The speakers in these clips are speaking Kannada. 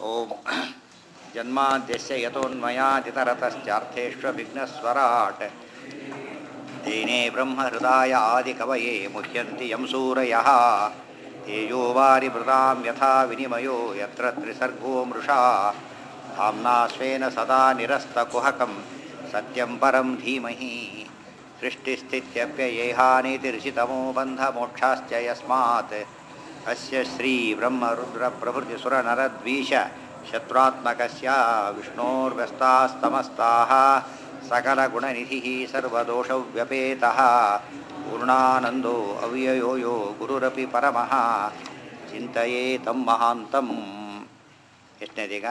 ಓಂ ಜನ್ಮಾದ್ಯಸ್ಯ ಯತೋನ್ಮಯಾದಿತರತಶ್ಚಾರ್ಥೇಷ್ವವಿಘ್ನಸ್ವರಾಟ್ ತೇನೇ ಬ್ರಹ್ಮಹೃದಾಯ ಆದಿಕವಯೇ ಮುಹ್ಯಂತಿ ಯಂ ಸೂರಯಃ ತೇಜೋ ವಾರಿಮೃತಾಂ ಯಥಾ ವಿನಿಮಯೋ ಯತ್ರ ತ್ರಿಸರ್ಗೋ ಮೃಷಾ ಧಾಮ್ನಾ ಸ್ವೇನ ಸದಾ ನಿರಸ್ತಕುಹಕಂ ಸತ್ಯಂ ಪರಂ ಧೀಮಹಿ ಸೃಷ್ಟಿಸ್ಥಿತ್ಯಪ್ಯಯೇಹಾನಿತಿರ್ಷಿತಮೋ ಬಂಧಮೋಕ್ಷಾಶ್ಚ ಯಸ್ಮಾತ್ ಅಸ್ಯ ಶ್ರೀ ಬ್ರಹ್ಮರುದ್ರಪ್ರಭೃತಿಸುರನರದ್ವೀಷ ಶತ್ರುತ್ಮಕಸ್ಯ ವಿಷ್ಣೋರ್ವ್ಯಸ್ತಾಸ್ತಮಸ್ತಾಃ ಸಕಲಗುಣನಿಧಿಃ ಸರ್ವದೋಷವ್ಯಪೇತಃ ಪೂರ್ಣಾನಂದೋ ಅವ್ಯಯೋ ಯೋ ಗುರುರಪಿ ಪರಮಃ ಚಿಂತಯೇತಂ ಮಹಾಂತಂ. ಎಷ್ಟನೇದೀಗ?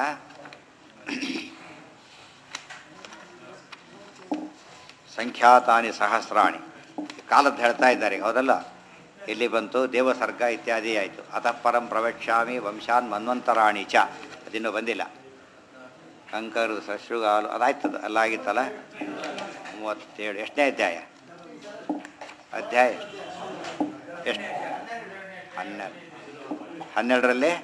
ಸಂಖ್ಯಾತಾನಿ ಸಹಸ್ರಾಣಿ. ಕಾಲದ್ದು ಹೇಳ್ತಾ ಇದ್ದಾರೆ, ಹೌದಲ್ಲ? ಎಲ್ಲಿ ಬಂತು? ದೇವಸರ್ಗ ಇತ್ಯಾದಿ ಆಯಿತು. ಅತಃ ಪರಂ ಪ್ರವಕ್ಷ್ಯಾಮಿ ವಂಶಾನ್ ಮನ್ವಂತರಾಣಿ ಚ. ಅದಿನ್ನೂ ಬಂದಿಲ್ಲ. ಕಂಕರು ಸಶೃಗಾಲು ಅದಾಯ್ತದ ಅಲ್ಲಾಗಿತ್ತಲ್ಲ. 37. ಎಷ್ಟನೇ ಅಧ್ಯಾಯ? ಅಧ್ಯಾಯ ಎಷ್ಟು? 12ರಲ್ಲಿ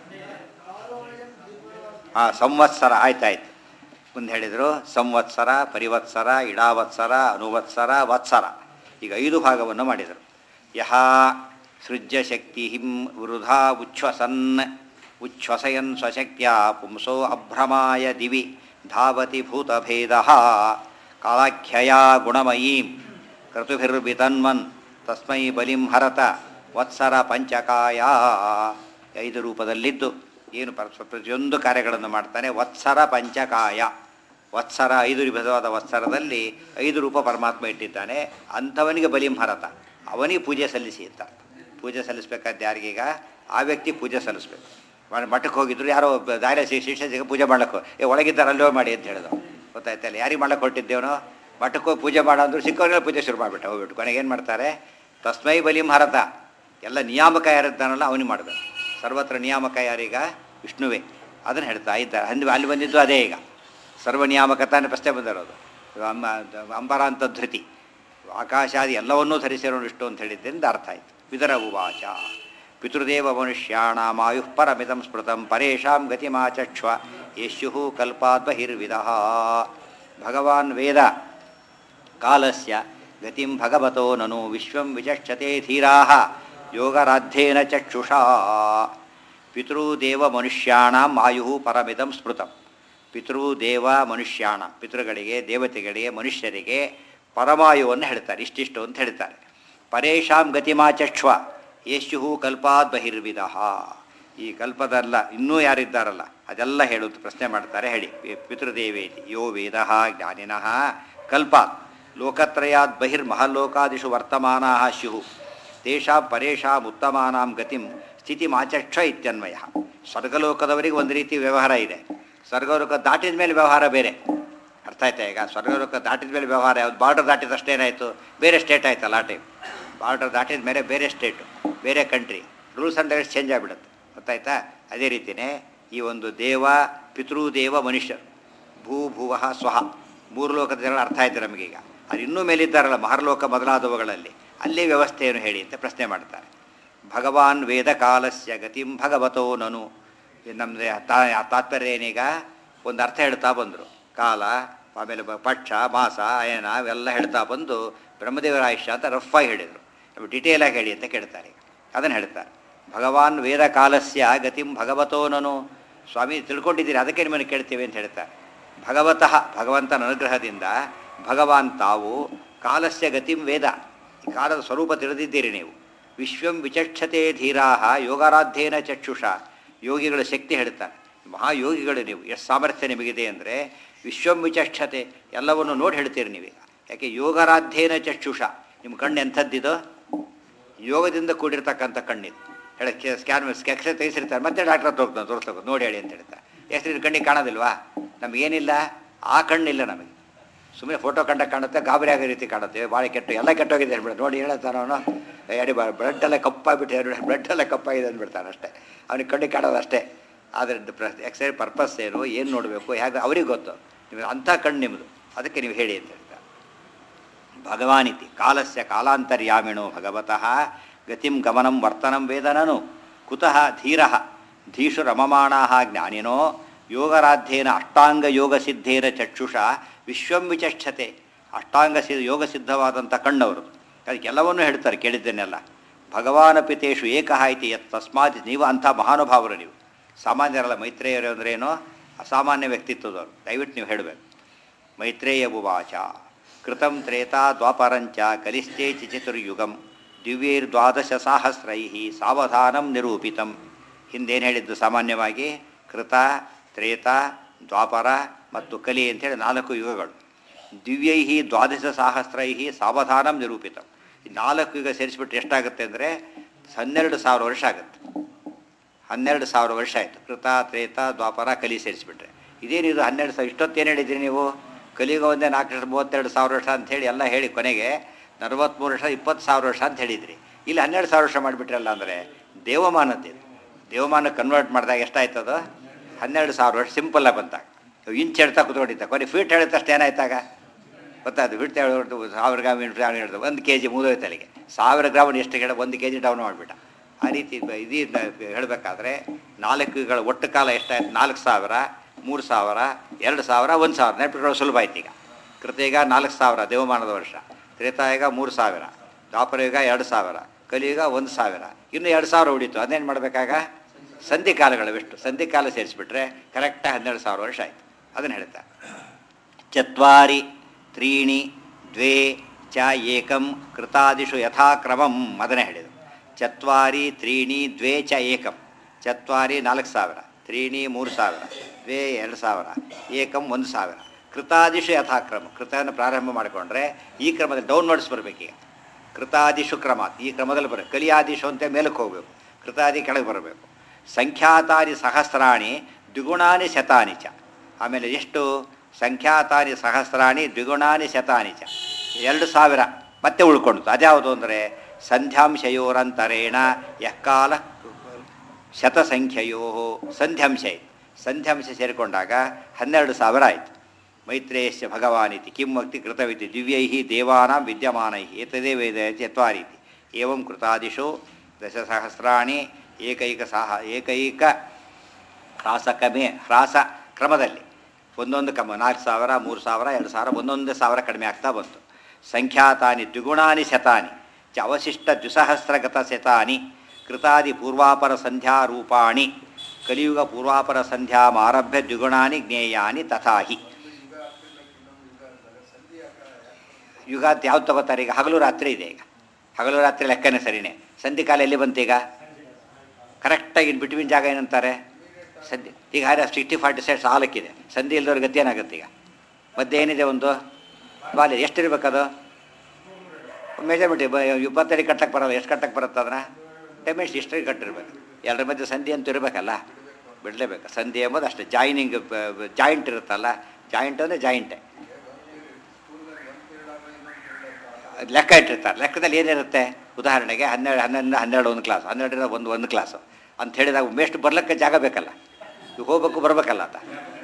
ಸಂವತ್ಸರ ಆಯ್ತಾಯ್ತು. ಮುಂದೆ ಹೇಳಿದರು ಸಂವತ್ಸರ, ಪರಿವತ್ಸರ, ಇಡಾವತ್ಸರ, ಅನುವತ್ಸರ, ವತ್ಸರ. ಈಗ 5 ಭಾಗವನ್ನು ಮಾಡಿದರು. ಯಹ ಸೃಜ್ಯ ಶಕ್ತಿ ವೃಧಾ ಉಚ್ಛ್ವಸಯನ್ ಸ್ವಶಕ್ತಿಯ ಪುಂಸೋ ಅಭ್ರಮಾಯ ದಿವಿ ಧಾವತಿ ಭೂತಭೇದ ಕಾಲಾಖ್ಯಯ ಗುಣಮಯೀಂ ಕ್ರತುಭಿರ್ವಿತನ್ಮನ್ ತಸ್ಮೈ ಬಲಿಂ ಹರತ ವತ್ಸರ ಪಂಚಕಾಯ. 5 ರೂಪದಲ್ಲಿದ್ದು ಏನು ಪ್ರತಿಯೊಂದು ಕಾರ್ಯಗಳನ್ನು ಮಾಡ್ತಾನೆ. ವತ್ಸರ ಪಂಚಕಾಯ. ವತ್ಸರ 5 ವಿಧವಾದ ವತ್ಸರದಲ್ಲಿ 5 ರೂಪ ಪರಮಾತ್ಮ ಇಟ್ಟಿದ್ದಾನೆ. ಅಂಥವನಿಗೆ ಬಲಿಂ ಹರತ, ಅವನಿಗೆ ಪೂಜೆ ಸಲ್ಲಿಸಿ ಅಂತ. ಪೂಜೆ ಸಲ್ಲಿಸ್ಬೇಕಾದ ಯಾರಿಗೀಗ? ಆ ವ್ಯಕ್ತಿ ಪೂಜೆ ಸಲ್ಲಿಸ್ಬೇಕು. ಮಠಕ್ಕೆ ಹೋಗಿದ್ರು, ಯಾರೋ ದಾರಿ ಶಿಷ್ಯರಿಗೆ ಪೂಜೆ ಮಾಡ್ಲಿಕ್ಕೆ ಒಳಗಿದ್ದಾರೆ ಅಲ್ಲೋ ಮಾಡಿ ಅಂತ ಹೇಳಿದ್ರು. ಗೊತ್ತಾಯ್ತಲ್ಲ? ಯಾರಿಗೆ ಮಾಡ್ಲಿಕ್ಕೆ ಹೊರಟಿದ್ದೇವನೋ? ಮಠಕ್ಕೆ ಹೋಗಿ ಪೂಜೆ ಮಾಡೋ ಅಂದರು ಸಿಕ್ಕವ್ರಿಗೆ ಪೂಜೆ ಶುರು ಮಾಡಿಬಿಟ್ಟು ಹೋಗ್ಬಿಟ್ಟು ಕೊನೆಗೆ ಏನು ಮಾಡ್ತಾರೆ? ತಸ್ಮೈ ಬಲಿಂ ಹರತ. ಎಲ್ಲ ನಿಯಾಮಕ ಯಾರಿದ್ದಾನಲ್ಲ ಅವನಿಗೆ ಮಾಡಬೇಕು. ಸರ್ವತ್ರ ನಿಯಾಮಕ ಯಾರೀಗ? ವಿಷ್ಣುವೇ. ಅದನ್ನು ಹೇಳ್ತಾ ಇದ್ದಾರೆ. ಅಲ್ಲಿ ಬಂದಿದ್ದು ಅದೇ. ಈಗ ಸರ್ವ ನಿಯಾಮಕತಾನೆ ಪ್ರಶ್ನೆ ಬಂದಿರೋದು. ಅಂಬರಾಂತ ಧೃತಿ, ಆಕಾಶಾದಿ ಎಲ್ಲವನ್ನೂ ಧರಿಸಿರೋ ವಿಷ್ಣು ಅಂತ ಹೇಳಿದ್ದರಿಂದ ಅರ್ಥ ಆಯಿತು. ವಿದರ ಉವಾಚ ಪಿತೃದೇವ ಮನುಷ್ಯಾಣಾಮಾಯುಃ ಪರಮಿದಂ ಸ್ಮೃತಂ ಪರೇಶಾಂ ಗತಿಮಾಚಕ್ಷ್ವ ಯೇಷ್ಯು ಕಲ್ಪಾತ್ ಬಹಿರ್ವಿದಃ. ಭಗವಾನ್ ವೇದ ಕಾಲಸ್ಯ ಗತಿಂ ಭಗವತೋ ನನು ವಿಶ್ವಂ ವಿಚಕ್ಷತೆ ಧೀರಾಃ ಯೋಗರಾಧ್ಯೇನ ಚಕ್ಷುಷಾ. ಪಿತೃದೇವ ಮನುಷ್ಯಾಣಾಂ ಆಯುಃ ಪರಮಿದಂ ಸ್ಮೃತಂ. ಪಿತೃದೇವ ಮನುಷ್ಯಾಣ, ಪಿತೃಗಳಿಗೆ, ದೇವತೆಗಳಿಗೆ, ಮನುಷ್ಯರಿಗೆ ಪರಮಾಯುವನ್ನು ಹೇಳ್ತಾರೆ. ಇಷ್ಟಿಷ್ಟು ಅಂತ ಹೇಳ್ತಾರೆ. ಪರೇಶಾಂ ಗತಿಮಾಚಕ್ಷ್ವ ಯೇಷ್ಯು ಕಲ್ಪಾತ್ ಬಹಿರ್ವಿದಃ. ಈ ಕಲ್ಪದಲ್ಲ ಇನ್ನೂ ಯಾರಿದ್ದಾರಲ್ಲ ಅದೆಲ್ಲ ಹೇಳುತ್ತೆ. ಪ್ರಶ್ನೆ ಮಾಡ್ತಾರೆ. ಹೇಳಿ. ಪಿತೃದೇವೇತಿ ಯೋ ವೇದಃ ಜ್ಞಾನಿನಃ ಕಲ್ಪಾತ್ ಲೋಕತ್ರಯಾತ್ ಬಹಿರ್ಮಹಲ್ಲೋಕಾದಿಷು ವರ್ತಮಾನಾಃ ಸ್ಯುಃ ತೇಷಾಂ ಪರೇಷಾಂ ಉತ್ತಮಾನಾಂ ಗತಿಂ ಸ್ಥಿತಿಮಾಚಕ್ಷ ಇತ್ಯನ್ವಯ. ಸ್ವರ್ಗಲೋಕದವರಿಗೆ ಒಂದು ರೀತಿ ವ್ಯವಹಾರ ಇದೆ, ಸ್ವರ್ಗಲೋಕ ದಾಟಿದ ಮೇಲೆ ವ್ಯವಹಾರ ಬೇರೆ. ಅರ್ಥ ಆಯ್ತಾ? ಈಗ ಸ್ವರ್ಗಲೋಕ ದಾಟಿದ ಮೇಲೆ ವ್ಯವಹಾರ ಯಾವುದು? ಬಾರ್ಡರ್ ದಾಟಿದಷ್ಟೇನಾಯಿತು? ಬೇರೆ ಸ್ಟೇಟ್ ಆಯ್ತಲ್ಲ ಆ ಟೈಮ್. ಬಾರ್ಡರ್ ದಾಟಿದ ಮೇಲೆ ಬೇರೆ ಸ್ಟೇಟು, ಬೇರೆ country, rules and regulations change ಆಗಿಬಿಡುತ್ತೆ. ಗೊತ್ತಾಯ್ತಾ? ಅದೇ ರೀತಿಯೇ ಈ ಒಂದು ದೇವ, ಪಿತೃದೇವ, ಮನುಷ್ಯರು, ಭೂಭುವಃ ಸ್ವಹ 3 ಲೋಕದ ಜನ ಅರ್ಥ ಆಯ್ತು ನಮಗೀಗ. ಅದು ಇನ್ನೂ ಮೇಲಿದ್ದಾರಲ್ಲ ಮಹರ್ಲೋಕ ಮೊದಲಾದವುಗಳಲ್ಲಿ, ಅಲ್ಲಿ ವ್ಯವಸ್ಥೆಯನ್ನು ಹೇಳಿ ಅಂತ ಪ್ರಶ್ನೆ ಮಾಡ್ತಾರೆ. ಭಗವಾನ್ ವೇದ ಕಾಲಸ್ಯ ಗತಿಂ ಭಗವತೋ ನನು. ನಮ್ಮದೇ ತಾತ್ಪರ್ಯ ಏನೀಗ? ಒಂದು ಅರ್ಥ ಹೇಳ್ತಾ ಬಂದರು. ಕಾಲ, ಆಮೇಲೆ ಪಕ್ಷ, ಮಾಸ, ಅಯನ ಅವೆಲ್ಲ ಹೇಳ್ತಾ ಬಂದು ಬ್ರಹ್ಮದೇವರ ಆಯುಷ್ಯ ಅಂತ ರಫಾಗಿ ಹೇಳಿದರು. ಡಿಟೇಲಾಗಿ ಹೇಳಿ ಅಂತ ಕೇಳ್ತಾರೆ. ಅದನ್ನು ಹೇಳ್ತಾರೆ. ಭಗವಾನ್ ವೇದ ಕಾಲಸ್ಯ ಗತಿಂ ಭಗವತೋ ನನು. ಸ್ವಾಮಿ ತಿಳ್ಕೊಂಡಿದ್ದೀರಿ, ಅದಕ್ಕೆ ನಿಮ್ಮನ್ನು ಕೇಳ್ತೀವಿ ಅಂತ ಹೇಳ್ತಾರೆ. ಭಗವತಃ, ಭಗವಂತನ ಅನುಗ್ರಹದಿಂದ, ಭಗವಾನ್ ತಾವು ಕಾಲಸ್ಯ ಗತಿಂ ವೇದ, ಈ ಕಾಲದ ಸ್ವರೂಪ ತಿಳಿದಿದ್ದೀರಿ ನೀವು. ವಿಶ್ವಂ ವಿಚಕ್ಷತೆ ಧೀರಾಹ ಯೋಗಾರಾಧ್ಯೇನ ಚಕ್ಷುಷ. ಯೋಗಿಗಳ ಶಕ್ತಿ ಹೇಳ್ತಾರೆ. ಮಹಾಯೋಗಿಗಳು ನೀವು. ಎಷ್ಟು ಸಾಮರ್ಥ್ಯ ನಿಮಗಿದೆ ಅಂದರೆ ವಿಶ್ವಂ ವಿಚಕ್ಷತೆ, ಎಲ್ಲವನ್ನು ನೋಡಿ ಹೇಳ್ತೀರಿ ನೀವೀಗ. ಯಾಕೆ? ಯೋಗಾರಾಧ್ಯೇನ ಚಕ್ಷುಷ. ನಿಮ್ಮ ಕಣ್ಣು ಎಂಥದ್ದಿದೋ? ಯೋಗದಿಂದ ಕೂಡಿರ್ತಕ್ಕಂಥ ಕಣ್ಣಿದು. ಹೇಳಕ್ಕೆ ಸ್ಕ್ಯಾನ್ ತೆಗೆಸಿರ್ತಾರೆ. ಮತ್ತೆ ಡಾಕ್ಟರ್ ಹತ್ರ ಹೋಗ್ತಾನೆ, ತೋರಿಸ್ಬೇಕು, ನೋಡಿ ಹೇಳಿ ಅಂತ ಹೇಳ್ತಾರೆ. ಎಷ್ಟು ಕಣ್ಣಿಗೆ ಕಾಣೋದಿಲ್ವಾ? ನಮಗೇನಿಲ್ಲ, ಆ ಕಣ್ಣಿಲ್ಲ ನಮಗೆ. ಸುಮ್ಮನೆ ಫೋಟೋ ಕಂಡಾಗ ಕಾಣುತ್ತೆ, ಗಾಬರಿ ಆಗೋ ರೀತಿ ಕಾಣುತ್ತೆ. ಭಾಳ ಎಲ್ಲ ಕೆಟ್ಟೋಗಿದೆ ಹೇಳ್ಬಿಡ. ನೋಡಿ ಹೇಳ್ತಾನೆ ಅವನು, ಎಡಿ ಬ್ಲಡ್ಡೆಲ್ಲ ಕಪ್ಪಾಗಿಬಿಟ್ಟು ಬ್ಲಡ್ಡೆಲ್ಲ ಕಪ್ಪಾಗಿದೆ ಅಂದ್ಬಿಡ್ತಾನೆ ಅಷ್ಟೇ. ಅವನಿಗೆ ಕಣ್ಣಿಗೆ ಕಾಣೋದು ಅಷ್ಟೇ. ಆದರೆ ಎಕ್ಸೈಸ್ ಪರ್ಪಸ್ ಏನು ನೋಡಬೇಕು, ಹೇಗೆ ಅವ್ರಿಗೆ ಗೊತ್ತು. ನಿಮಗೆ ಅಂಥ ಕಣ್ಣು ನಿಮ್ಮದು, ಅದಕ್ಕೆ ನೀವು ಹೇಳಿ ಅಂತ ಹೇಳ್ತಾರೆ. ಭಗವಾನಿತಿ ಕಾಲಸ್ಯ ಕಾಲಾಂತರ್ಯಾಮಿಣೋ ಭಗವತಃ ಗತಿಂ ಗಮನಂ ವರ್ತನಂ ವೇದನನು ಕುತಃ ಧೀರಃ ಧೀಷು ರಮಮಾಣಾ ಜ್ಞಾನಿನೋ ಯೋಗರಾಧ್ಯೇನ ಅಷ್ಟಾಂಗ ಯೋಗ ಸಿದ್ಧೇನ ಚಕ್ಷುಷ ವಿಶ್ವಂ ವಿಚಕ್ಷತೆ. ಅಷ್ಟಾಂಗ ಯೋಗ ಸಿದ್ಧವಾದಂಥ ಕಣ್ಣವರು ಅದಕ್ಕೆಲ್ಲವನ್ನೂ ಹೇಳ್ತಾರೆ, ಕೇಳಿದ್ದೇನೆಲ್ಲ. ಭಗವಾನಪಿತೇಶು ಏಕಃ ಇತಿ ಯತ್ ತಸ್ಮಾತ್. ನೀವು ಅಂಥ ಮಹಾನುಭಾವರು, ನೀವು ಸಾಮಾನ್ಯರಲ್ಲ. ಮೈತ್ರೇಯರು ಅಂದ್ರೇನೋ ಅಸಾಮಾನ್ಯ ವ್ಯಕ್ತಿತ್ವದವರು, ದಯವಿಟ್ಟು ನೀವು ಹೇಳಬೇಕು. ಮೈತ್ರೇಯ ಉವಾಚ ಕೃತಂ ತ್ರೇತಾ ದ್ವಾಪರಂಚ ಕಲಿಶ್ಚೇ ಚತುರ್ಯುಗಂ ದಿವ್ಯೈರ್ದ್ವಾದಶ ಸಾಹಸ್ರೈ ಸಾವಧಾನಂ ನಿರೂಪಿತಂ. ಹಿಂದೇನು ಹೇಳಿದ್ದು? ಸಾಮಾನ್ಯವಾಗಿ ಕೃತ, ತ್ರೇತ, ದ್ವಾಪರ ಮತ್ತು ಕಲಿ ಅಂಥೇಳಿ 4 ಯುಗಗಳು. ದಿವ್ಯೈ ದ್ವಾದಶ ಸಾಹಸ್ರೈ ಸಾವಧಾನಂ ನಿರೂಪಿತಂ. ಈ 4 ಯುಗ ಸೇರಿಸ್ಬಿಟ್ರೆ ಎಷ್ಟಾಗುತ್ತೆ ಅಂದರೆ 12,000 ವರ್ಷ ಆಗುತ್ತೆ. 12,000 ವರ್ಷ ಆಯಿತು. ಕೃತ, ತ್ರೇತ, ದ್ವಾಪರ, ಕಲಿ ಸೇರಿಸಿಬಿಟ್ರೆ ಇದೇನಿದು 12,000. ಇಷ್ಟೊತ್ತೇನು ಹೇಳಿದ್ರಿ ನೀವು? ಕಲಿಯುಗ ಒಂದೇ 4,32,000 ವರ್ಷ ಅಂಥೇಳಿ ಎಲ್ಲ ಹೇಳಿ ಕೊನೆಗೆ 43 ವರ್ಷ 20,000 ವರ್ಷ ಅಂತ ಹೇಳಿದ್ರಿ. ಇಲ್ಲಿ 12,000 ವರ್ಷ ಮಾಡಿಬಿಟ್ರಲ್ಲ ಅಂದರೆ ದೇವಮಾನದ್ದು. ದೇವಮಾನ ಕನ್ವರ್ಟ್ ಮಾಡಿದಾಗ ಎಷ್ಟಾಯ್ತದು? 12,000 ವರ್ಷ ಸಿಂಪಲ್ಲಾಗಿ ಬಂತಾಗ. ಇಂಚ್ ಹೇಳ್ತಾ ಕೂತ್ಕೊಂಡಿದ್ದ ಕೊನೆ ಫೀಟ್ ಹೇಳಿದಷ್ಟು ಏನಾಯ್ತಾಗ ಗೊತ್ತಾಯ್ತು. ಫೀಟ್ ಹೇಳ್ಬಿಟ್ಟು 1000 ಗ್ರಾಮ್ ಹೇಳ್ದು 1 kg ಮುಗಿದೋಯ್ತು ಅಲ್ಲಿಗೆ. 1000 ಗ್ರಾಮನ್ನು ಎಷ್ಟು ಹೇಳ 1 kg ಡೌನ್ ಮಾಡಿಬಿಟ್ಟ. ಆ ರೀತಿ ಇದನ್ನು ಹೇಳಬೇಕಾದ್ರೆ 4 ಯುಗಗಳ ಒಟ್ಟು ಕಾಲ ಎಷ್ಟಾಯ್ತು? 4,000, 3,000, 2,000, 1,000. ನೆನಪಿಟ್ಕೊಳ್ಳೋ ಸುಲಭ ಆಯ್ತು. ಈಗ ಕೃತಯುಗ 4,000 ದೇವಮಾನದ ವರ್ಷ, ತ್ರೇತಾಯುಗ 3,000, ದ್ವಾಪರಯುಗ 2,000, ಕಲಿಯುಗ 1,000, ಇನ್ನು 2,000 ಉಳಿತು. ಅದೇನು ಮಾಡಬೇಕಾಗ? ಸಂಧಿಕಾಲಗಳು ಸಂಧಿಕಾಲ ಸೇರಿಸ್ಬಿಟ್ರೆ ಕರೆಕ್ಟಾಗಿ 12,000 ವರ್ಷ ಆಯಿತು. ಅದನ್ನು ಹೇಳ್ತಾರೆ. 4, 3, 2 ಚ ಏಕಂ ಕೃತಾದಿಷು ಯಥಾಕ್ರಮಂ. ಅದನ್ನೇ ಹೇಳಿದರು. 4, 3, 2 ಚ ಏಕಂ. 4 4,000, 3 3,000, 2 2,000, ಏಕಂ 1,000. ಕೃತಾದಿಷು ಯಥಾಕ್ರಮ. ಕೃತವನ್ನು ಪ್ರಾರಂಭ ಮಾಡಿಕೊಂಡ್ರೆ ಈ ಕ್ರಮದಲ್ಲಿ ಡೌನ್ವರ್ಡ್ಸ್ ಬರಬೇಕೀಗ. ಕೃತಾದಿಷು ಕ್ರಮ ಈ ಕ್ರಮದಲ್ಲಿ ಬರಬೇಕು. ಕಲಿಯಾದಿಷು ಅಂತ ಮೇಲಕ್ಕೆ ಹೋಗಬೇಕು, ಕೃತಾದಿ ಕೆಳಗೆ ಬರಬೇಕು. ಸಂಖ್ಯಾತಾನಿ ಸಹಸ್ರಾಣಿ ದ್ವಿಗುಣಾನಿ ಶತಾನಿ ಚ. ಆಮೇಲೆ ಎಷ್ಟು? ಸಂಖ್ಯಾತಾನಿ ಸಹಸ್ರಾಣಿ ದ್ವಿಗುಣಾನಿ ಶತಾನಿ ಚ. 2,000 ಮತ್ತೆ ಉಳ್ಕೊಂಡು. ಅದ್ಯಾವುದು ಅಂದರೆ ಸಂಧ್ಯಾಂಶಯೋರಂತರೇಣ ಯಕಾಲ ಶತಸಂಖ್ಯೆಯೋ ಸಂಧ್ಯಾಂಶ. ಸಂಧ್ಯಾಂಶ ಸೇರಿಕೊಂಡಾಗ 12,000 ಆಯಿತು. ಮೈತ್ರೇಯಸ್ಯ ಭಗವಾನಿತಿ ಕಿಂ ವಕ್ತಿ ಕೃತವಿತಿ ದಿವ್ಯೈ ದೇವಾನಾಂ ವಿದ್ಯಮಾನೈ ಏತದೇ ವೇದ 4 ಇತಿ. ಏವಂ ಕೃತಾದಿಷು ದಶಸಹಸ್ರಾಣಿ ಏಕೈಕ ಹ್ರಾಸ ಕ್ರಮದಲ್ಲಿ ಒಂದೊಂದು ಕ್ರಮ 4,000, 3,000, 2,000 ಒಂದೊಂದು 1,000 ಕಡಿಮೆ ಆಗ್ತಾ ಬಂತು. ಸಂಖ್ಯಾತಾನಿ ದ್ವಿಗುಣಾನಿ ಶತಾನಿ ಚ ಅವಶಿಷ್ಟ ದ್ವಿಸಹಸ್ರಗತ ಶತಾನಿ ಕೃತಾದಿ ಪೂರ್ವಾಪರ ಸಂಧ್ಯಾ ರೂಪಾಣಿ. ಕಲಿಯುಗ ಪೂರ್ವಾಪರ ಸಂಧ್ಯಾಮಾರಭ್ಯ ದ್ವಿಗುಣಾನಿ ಜ್ಞೇಯಾನಿ ತಥಾಹಿ. ಯುಗ ಅಂತ ಯಾವ್ದು ತಗೋತಾರೆ? ಈಗ ಹಗಲು ರಾತ್ರಿ ಇದೆ. ಈಗ ಹಗಲು ರಾತ್ರಿ ಲೆಕ್ಕನೇ ಸರಿನೇ. ಸಂಧಿಕಾಲ ಎಲ್ಲಿ ಬಂತೀಗ? ಕರೆಕ್ಟಾಗಿ ಇನ್ ಬಿಟ್ವೀನ್ ಜಾಗ ಏನಂತಾರೆ? ಸಂಧಿ. ಈಗ 60, 40 ಸೆಟ್ಸ್ ಹಾಲಕ್ಕಿದೆ. ಸಂಧಿ ಇಲ್ದವ್ರ ಗತಿ ಏನಾಗುತ್ತೆ? ಈಗ ಮಧ್ಯೆ ಏನಿದೆ? ಒಂದು ಬಾಲಿ ಎಷ್ಟಿರ್ಬೇಕದು? ಮೆಜರ್ಮೆಂಟ್ 20 ಅಡಿ ಕಟ್ಟಕ್ಕೆ ಬರೋಲ್ಲ. ಎಷ್ಟು ಕಟ್ಟಕ್ಕೆ ಬರುತ್ತೆ? ಅದನ್ನು ಡೈಮೆನ್ಷನ್ ಇಷ್ಟರಿಗೆ ಕಟ್ಟಿರ್ಬೇಕು. 2 ಮಧ್ಯೆ ಸಂಧಿ ಅಂತೂ ಇರಬೇಕಲ್ಲ, ಬಿಡಲೇಬೇಕು. ಸಂಧಿ ಎಂಬುದು ಅಷ್ಟೇ. ಜಾಯಿಂಟ್ ಇರುತ್ತಲ್ಲ, ಜಾಯಿಂಟ್ ಅಂದರೆ ಜಾಯಿಂಟೇ. ಲೆಕ್ಕ ಇಟ್ಟಿರ್ತಾರೆ. ಲೆಕ್ಕದಲ್ಲಿ ಏನಿರುತ್ತೆ? ಉದಾಹರಣೆಗೆ 12 ಒಂದು ಕ್ಲಾಸ್, 12 ಒಂದು ಕ್ಲಾಸು ಅಂತ ಹೇಳಿದಾಗ ಮೇಷ್ಟು ಬರ್ಲಿಕ್ಕೆ ಜಾಗ ಬೇಕಲ್ಲ, ಈಗ ಹೋಗ್ಬೇಕು ಬರಬೇಕಲ್ಲ ಅಂತ.